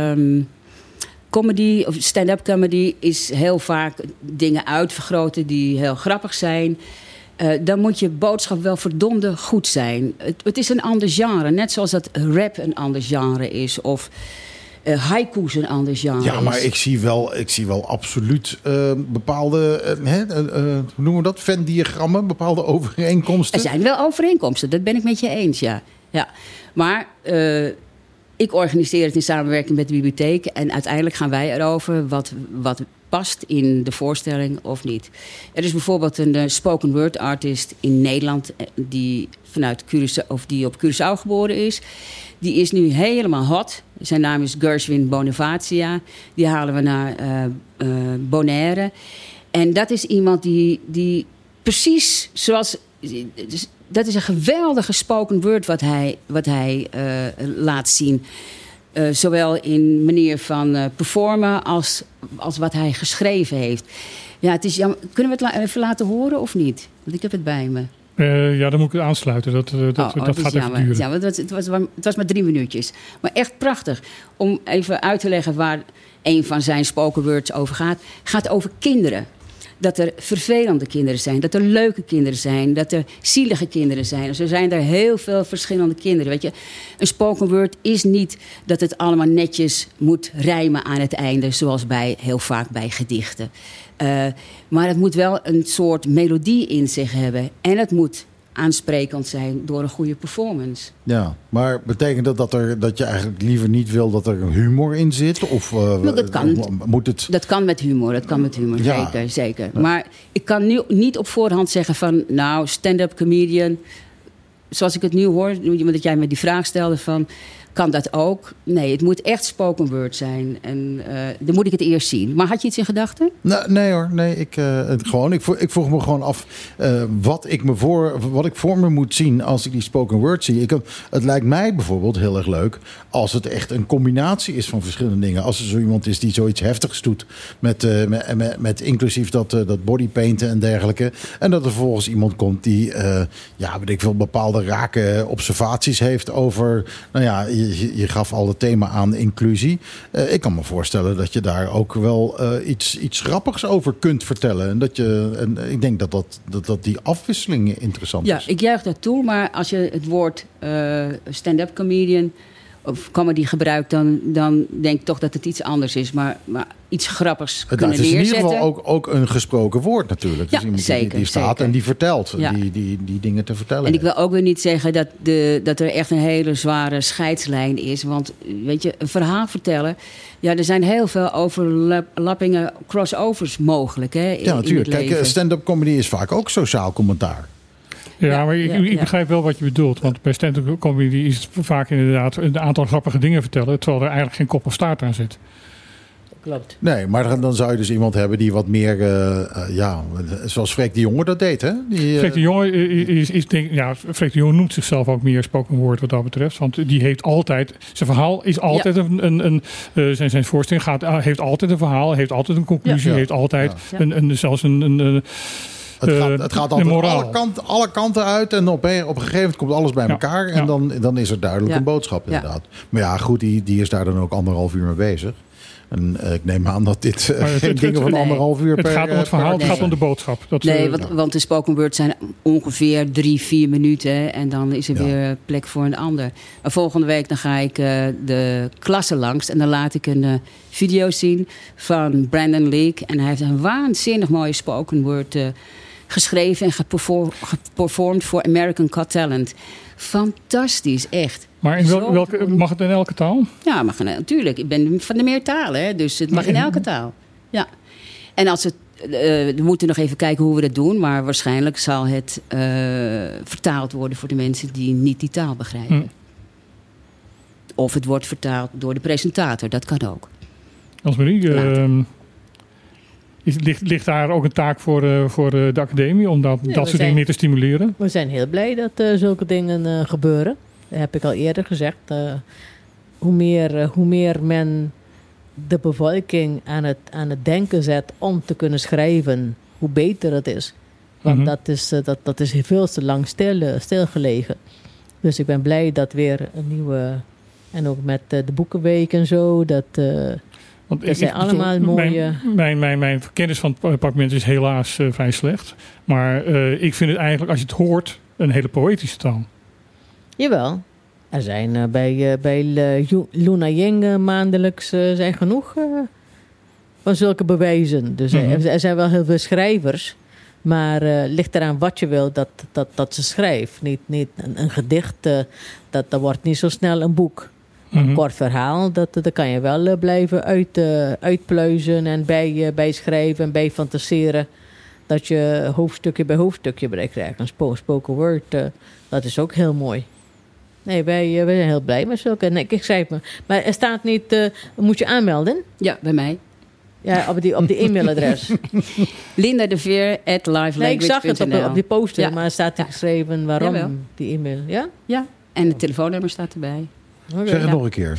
Comedy of stand-up comedy is heel vaak dingen uitvergroten die heel grappig zijn. Dan moet je boodschap wel verdomde goed zijn. Het is een ander genre. Net zoals dat rap een ander genre is. Of haiku's een ander genre is. Ja, maar ik zie wel absoluut bepaalde, hoe noemen we dat? Venn-diagrammen, bepaalde overeenkomsten. Er zijn wel overeenkomsten, dat ben ik met je eens, ja. Maar ik organiseer het in samenwerking met de bibliotheek. En uiteindelijk gaan wij erover wat past in de voorstelling of niet. Er is bijvoorbeeld een spoken word artist in Nederland die vanuit Curaçao, of die op Curaçao geboren is. Die is nu helemaal hot. Zijn naam is Gershwin Bonifacia. Die halen we naar Bonaire. En dat is iemand die precies zoals... Dat is een geweldige spoken word wat hij laat zien. Zowel in manier van performen als wat hij geschreven heeft. Ja, het is jammer. Kunnen we het even laten horen of niet? Want ik heb het bij me. Ja, dan moet ik het aansluiten. Dat gaat even duren. Ja, het was maar 3 minuutjes. Maar echt prachtig. Om even uit te leggen waar een van zijn spoken words over gaat. Gaat over kinderen. Dat er vervelende kinderen zijn. Dat er leuke kinderen zijn. Dat er zielige kinderen zijn. Dus er zijn er heel veel verschillende kinderen. Weet je, een spoken word is niet dat het allemaal netjes moet rijmen aan het einde. Zoals heel vaak bij gedichten. Maar het moet wel een soort melodie in zich hebben. En het moet aansprekend zijn door een goede performance. Ja, maar betekent dat je eigenlijk liever niet wil dat er humor in zit? Of dat kan. Moet het... Dat kan met humor, ja. Zeker. Ja. Maar ik kan nu niet op voorhand zeggen van... nou, stand-up comedian, zoals ik het nu hoor... omdat jij me die vraag stelde van... Kan dat ook? Nee, het moet echt spoken word zijn. En dan moet ik het eerst zien. Maar had je iets in gedachten? Nee hoor, nee. Ik vroeg me gewoon af wat ik voor me moet zien als ik die spoken word zie. Het lijkt mij bijvoorbeeld heel erg leuk als het echt een combinatie is van verschillende dingen. Als er zo iemand is die zoiets heftigs doet met inclusief dat bodypainten en dergelijke. En dat er vervolgens iemand komt die weet ik veel, bepaalde rake observaties heeft over, je gaf al het thema aan inclusie. Ik kan me voorstellen dat je daar ook wel iets grappigs over kunt vertellen. En ik denk dat die afwisseling interessant is. Ja, ik juich dat toe. Maar als je het woord stand-up comedian of comedy gebruikt, dan denk ik toch dat het iets anders is. Maar iets grappigs kunnen neerzetten. Het is in ieder geval ook een gesproken woord natuurlijk. Ja, dus iemand zeker, die staat zeker. en die vertelt. Ja. Die dingen te vertellen. En ik wil ook weer niet zeggen dat er echt een hele zware scheidslijn is. Want weet je, een verhaal vertellen. Ja, er zijn heel veel overlappingen, crossovers mogelijk. Hè, ja, natuurlijk. In het leven. Kijk, stand-up comedy is vaak ook sociaal commentaar. Ja, maar ik begrijp wel wat je bedoelt. Want bij stand-up comedy is het vaak inderdaad een aantal grappige dingen vertellen, terwijl er eigenlijk geen kop of staart aan zit. Klopt. Nee, maar dan zou je dus iemand hebben die wat meer, zoals Freek de Jonge dat deed, hè? Freek de Jonge Freek de Jonge noemt zichzelf ook meer spoken word wat dat betreft. Want die heeft altijd, zijn verhaal is altijd zijn voorstelling heeft altijd een verhaal, heeft altijd een conclusie, heeft altijd zelfs een Het gaat altijd alle kanten uit en op een gegeven moment komt alles bij elkaar. En dan is er duidelijk een boodschap inderdaad. Maar ja, goed, die is daar dan ook 1,5 uur mee bezig. En ik neem aan dat dit geen dingen van 1,5 uur per... Het gaat om het verhaal, het gaat om de boodschap. Want de spoken word zijn ongeveer 3-4 minuten. En dan is er weer plek voor een ander. Maar volgende week dan ga ik de klasse langs. En dan laat ik een video zien van Brandon Leake. En hij heeft een waanzinnig mooie spoken word geschreven en geperformed voor American Got Talent. Fantastisch, echt. Maar mag het in elke taal? Ja, natuurlijk. Ik ben van de meertalen, hè, dus het mag in elke taal. Ja. En als het, we moeten nog even kijken hoe we dat doen, maar waarschijnlijk zal het vertaald worden voor de mensen die niet die taal begrijpen. Of het wordt vertaald door de presentator, dat kan ook. Annemarie, ligt daar ook een taak voor de academie om dat soort dingen meer te stimuleren? We zijn heel blij dat zulke dingen gebeuren. Dat heb ik al eerder gezegd. Hoe meer men de bevolking aan het denken zet om te kunnen schrijven, hoe beter het is. Want dat is veel te lang stilgelegen. Dus ik ben blij dat weer een nieuwe... En ook met de Boekenweek en zo. Dat zijn allemaal mooie... Mijn kennis van het parlement is helaas vrij slecht. Maar ik vind het eigenlijk, als je het hoort, een hele poëtische taal. Jawel. Er zijn bij Luna Ying maandelijks zijn genoeg van zulke bewijzen. Dus er zijn wel heel veel schrijvers. Maar ligt eraan wat je wil dat ze schrijft. Niet een gedicht, dat wordt niet zo snel een boek. Een kort verhaal, dat kan je wel blijven uitpluizen en bijschrijven en bij fantaseren. Dat je hoofdstukje bij hoofdstukje krijgt. Een spoken word, dat is ook heel mooi. Nee, wij zijn heel blij met zulke. Nee, ik schrijf me. Maar er staat niet, moet je aanmelden? Ja, bij mij. Ja, op die e-mailadres. lindadeveer@livelanguage.nl. Nee, ik zag het op die poster, maar er staat er geschreven waarom die e-mail. Ja? Ja, en het telefoonnummer staat erbij. Okay. Zeg het nog een keer.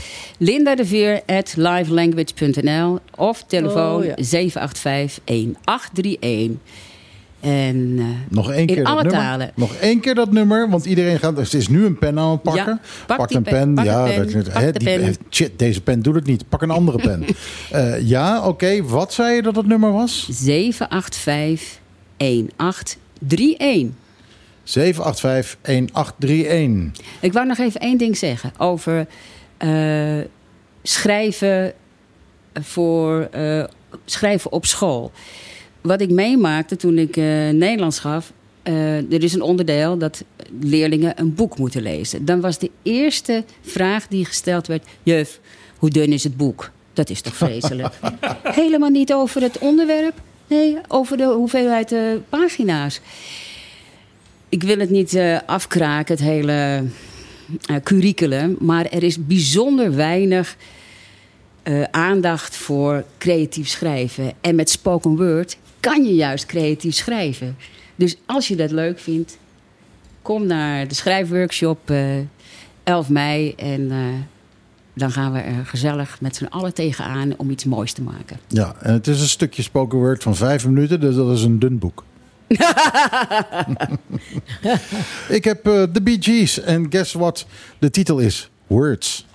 lindadeveer@livelanguage.nl of telefoon 785-1831. En nog één keer in alle nummer. talen. Nog één keer dat nummer, want iedereen gaat... Het is nu een pen aan het pakken. Ja, pak een pen. Shit, deze pen doet het niet. Pak een andere pen. Oké. Wat zei je dat het nummer was? 785-1831. 785-1831. Ik wou nog even één ding zeggen over schrijven op school. Wat ik meemaakte toen ik Nederlands gaf, er is een onderdeel dat leerlingen een boek moeten lezen. Dan was de eerste vraag die gesteld werd: juf, hoe dun is het boek? Dat is toch vreselijk? Helemaal niet over het onderwerp, nee, over de hoeveelheid pagina's. Ik wil het niet afkraken, het hele curriculum. Maar er is bijzonder weinig aandacht voor creatief schrijven. En met spoken word kan je juist creatief schrijven. Dus als je dat leuk vindt, kom naar de schrijfworkshop 11 mei. En dan gaan we er gezellig met z'n allen tegenaan om iets moois te maken. Ja, en het is een stukje spoken word van 5 minuten, dus dat is een dun boek. Ik heb de Bee Gees en guess what? De titel is Words.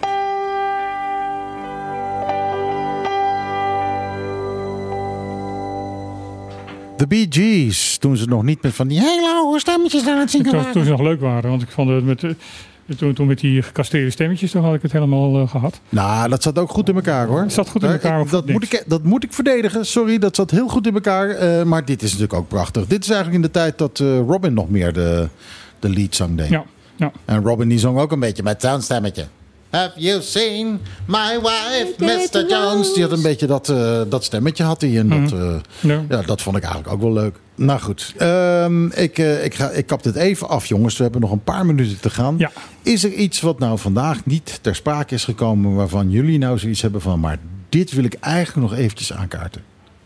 De Bee Gees, toen ze nog niet met van die hele hoge stemmetjes aan het zingen waren. Toen ze nog leuk waren, want ik vond het toen met die gecastreerde stemmetjes, toen had ik het helemaal gehad. Nou, dat zat ook goed in elkaar, hoor. Het zat goed in elkaar. Dat moet ik verdedigen. Sorry, dat zat heel goed in elkaar. Maar dit is natuurlijk ook prachtig. Dit is eigenlijk in de tijd dat Robin nog meer de leadzang deed. Ja. En Robin die zong ook een beetje met zo'n stemmetje. Have you seen my wife, Mr. Jones? Die had een beetje dat stemmetje had hij. En dat vond ik eigenlijk ook wel leuk. Nou goed, ik kap dit even af, jongens. We hebben nog een paar minuten te gaan. Ja. Is er iets wat nou vandaag niet ter sprake is gekomen, waarvan jullie nou zoiets hebben van, maar dit wil ik eigenlijk nog eventjes aankaarten?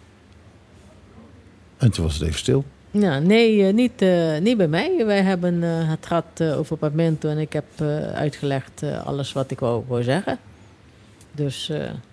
En toen was het even stil. Ja, nee, niet bij mij. Wij hebben het gehad over Pavimento en ik heb uitgelegd alles wat ik wou zeggen. Dus,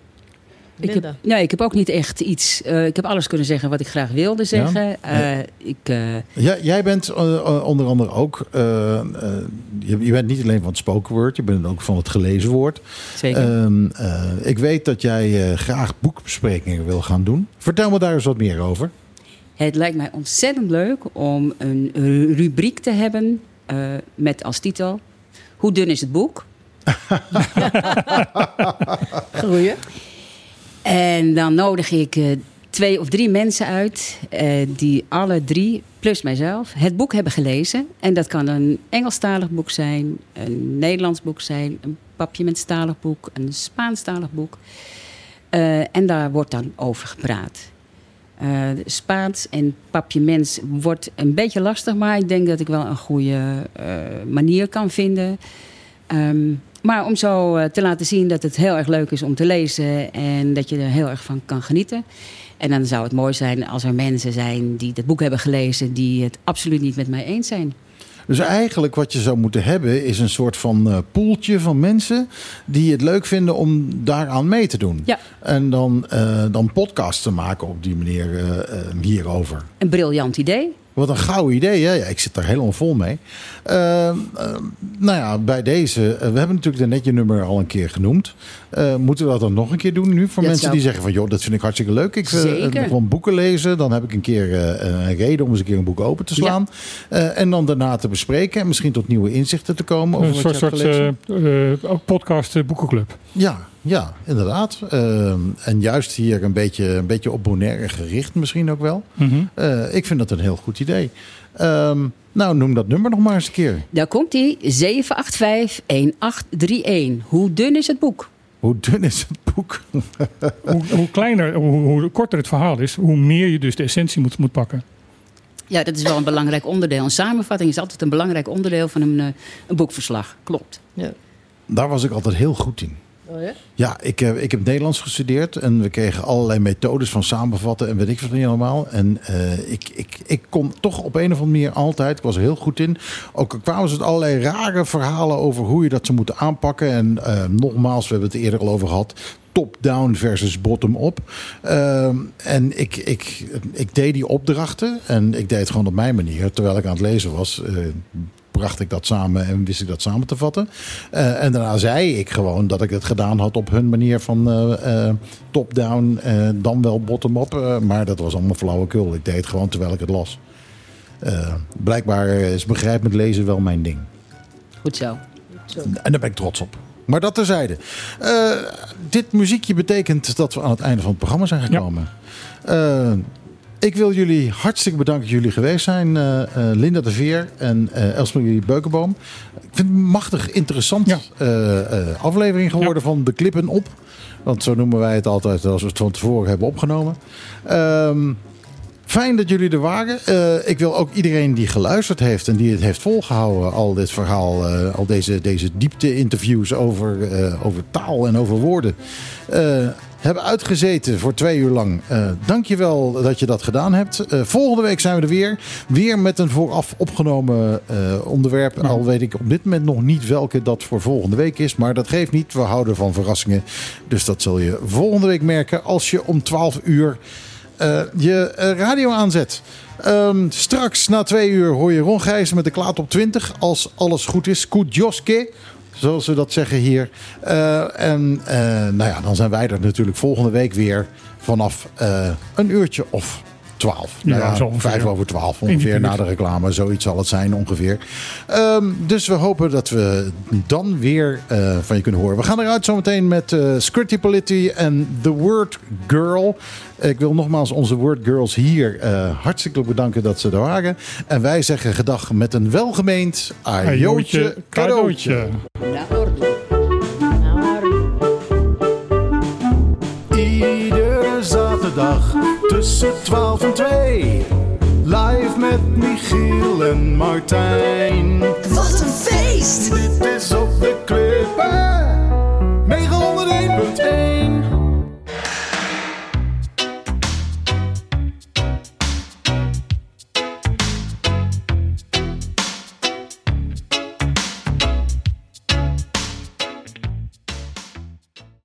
ik heb ook niet echt iets. Ik heb alles kunnen zeggen wat ik graag wilde zeggen. Ja. Jij bent onder andere ook. Je bent niet alleen van het spoken word, je bent ook van het gelezen woord. Zeker. Ik weet dat jij graag boekbesprekingen wil gaan doen. Vertel me daar eens wat meer over. Het lijkt mij ontzettend leuk om een rubriek te hebben met als titel: Hoe dun is het boek? Goeie. En dan nodig ik 2 of 3 mensen uit die alle 3, plus mijzelf, het boek hebben gelezen. En dat kan een Engelstalig boek zijn, een Nederlands boek zijn, een Papiamenstalig boek, een Spaanstalig boek. En daar wordt dan over gepraat. Spaans en Papiaments wordt een beetje lastig, maar ik denk dat ik wel een goede manier kan vinden. Maar om zo te laten zien dat het heel erg leuk is om te lezen en dat je er heel erg van kan genieten. En dan zou het mooi zijn als er mensen zijn die het boek hebben gelezen die het absoluut niet met mij eens zijn. Dus eigenlijk wat je zou moeten hebben is een soort van poeltje van mensen die het leuk vinden om daaraan mee te doen. Ja. En dan podcasts te maken op die manier hierover. Een briljant idee. Wat een gauw idee, hè? Ja, ik zit daar helemaal vol mee. Nou ja, bij deze... we hebben natuurlijk de Netje nummer al een keer genoemd. Moeten we dat dan nog een keer doen nu? Voor dat mensen die zeggen van, joh, dat vind ik hartstikke leuk. Ik wil gewoon boeken lezen. Dan heb ik een keer een reden om eens een keer een boek open te slaan. Ja. En dan daarna te bespreken. En misschien tot nieuwe inzichten te komen. Over een soort ook podcast boekenclub. Ja, inderdaad. En juist hier een beetje op Bonaire gericht misschien ook wel. Mm-hmm. Ik vind dat een heel goed idee. Nou, noem dat nummer nog maar eens een keer. Daar komt ie, 785-1831. Hoe dun is het boek? Hoe dun is het boek? hoe kleiner, hoe korter het verhaal is, hoe meer je dus de essentie moet pakken. Ja, dat is wel een belangrijk onderdeel. Een samenvatting is altijd een belangrijk onderdeel van een boekverslag. Klopt. Ja. Daar was ik altijd heel goed in. Oh ja? Ja, ik heb Nederlands gestudeerd en we kregen allerlei methodes van samenvatten en weet ik wat niet allemaal. En ik kon toch op een of andere manier altijd, ik was er heel goed in. Ook kwamen ze met allerlei rare verhalen over hoe je dat zou moeten aanpakken. En nogmaals, we hebben het eerder al over gehad, top-down versus bottom-up. En ik deed die opdrachten en ik deed het gewoon op mijn manier. Terwijl ik aan het lezen was, bracht ik dat samen en wist ik dat samen te vatten. En daarna zei ik gewoon dat ik het gedaan had op hun manier van top-down, dan wel bottom-up. Maar dat was allemaal flauwekul. Ik deed het gewoon terwijl ik het las. Blijkbaar is begrijpend lezen wel mijn ding. Goed zo. En daar ben ik trots op. Maar dat terzijde. Dit muziekje betekent dat we aan het einde van het programma zijn gekomen. Ja. Ik wil jullie hartstikke bedanken dat jullie geweest zijn. Linda de Veer en Elsemarie Beukenboom. Ik vind het een machtig interessant aflevering geworden van De Klippen Op. Want zo noemen wij het altijd als we het van tevoren hebben opgenomen. Fijn dat jullie er waren. Ik wil ook iedereen die geluisterd heeft en die het heeft volgehouden, al dit verhaal, al deze diepte-interviews over taal en over woorden, hebben uitgezeten voor 2 uur lang. Dank je wel dat je dat gedaan hebt. Volgende week zijn we er weer. Weer met een vooraf opgenomen onderwerp. Al weet ik op dit moment nog niet welke dat voor volgende week is. Maar dat geeft niet. We houden van verrassingen. Dus dat zul je volgende week merken als je om 12 uur je radio aanzet. Straks na 2 uur hoor je Ron Gijs met de Klaat op 20. Als alles goed is. Kudjoske. Zoals ze dat zeggen hier. Dan zijn wij er natuurlijk volgende week weer vanaf een uurtje of 12. Ja, zo ongeveer. 5 over 12 ongeveer na de reclame. Zoiets zal het zijn ongeveer. Dus we hopen dat we dan weer van je kunnen horen. We gaan eruit zometeen met Scritti Politti en The Word Girl. Ik wil nogmaals onze Word Girls hier hartstikke bedanken dat ze er waren. En wij zeggen gedag met een welgemeend ajootje cadeautje. Iedere zaterdag tussen 12 en 2. Live met Michiel en Martijn. Wat een feest! Dit is op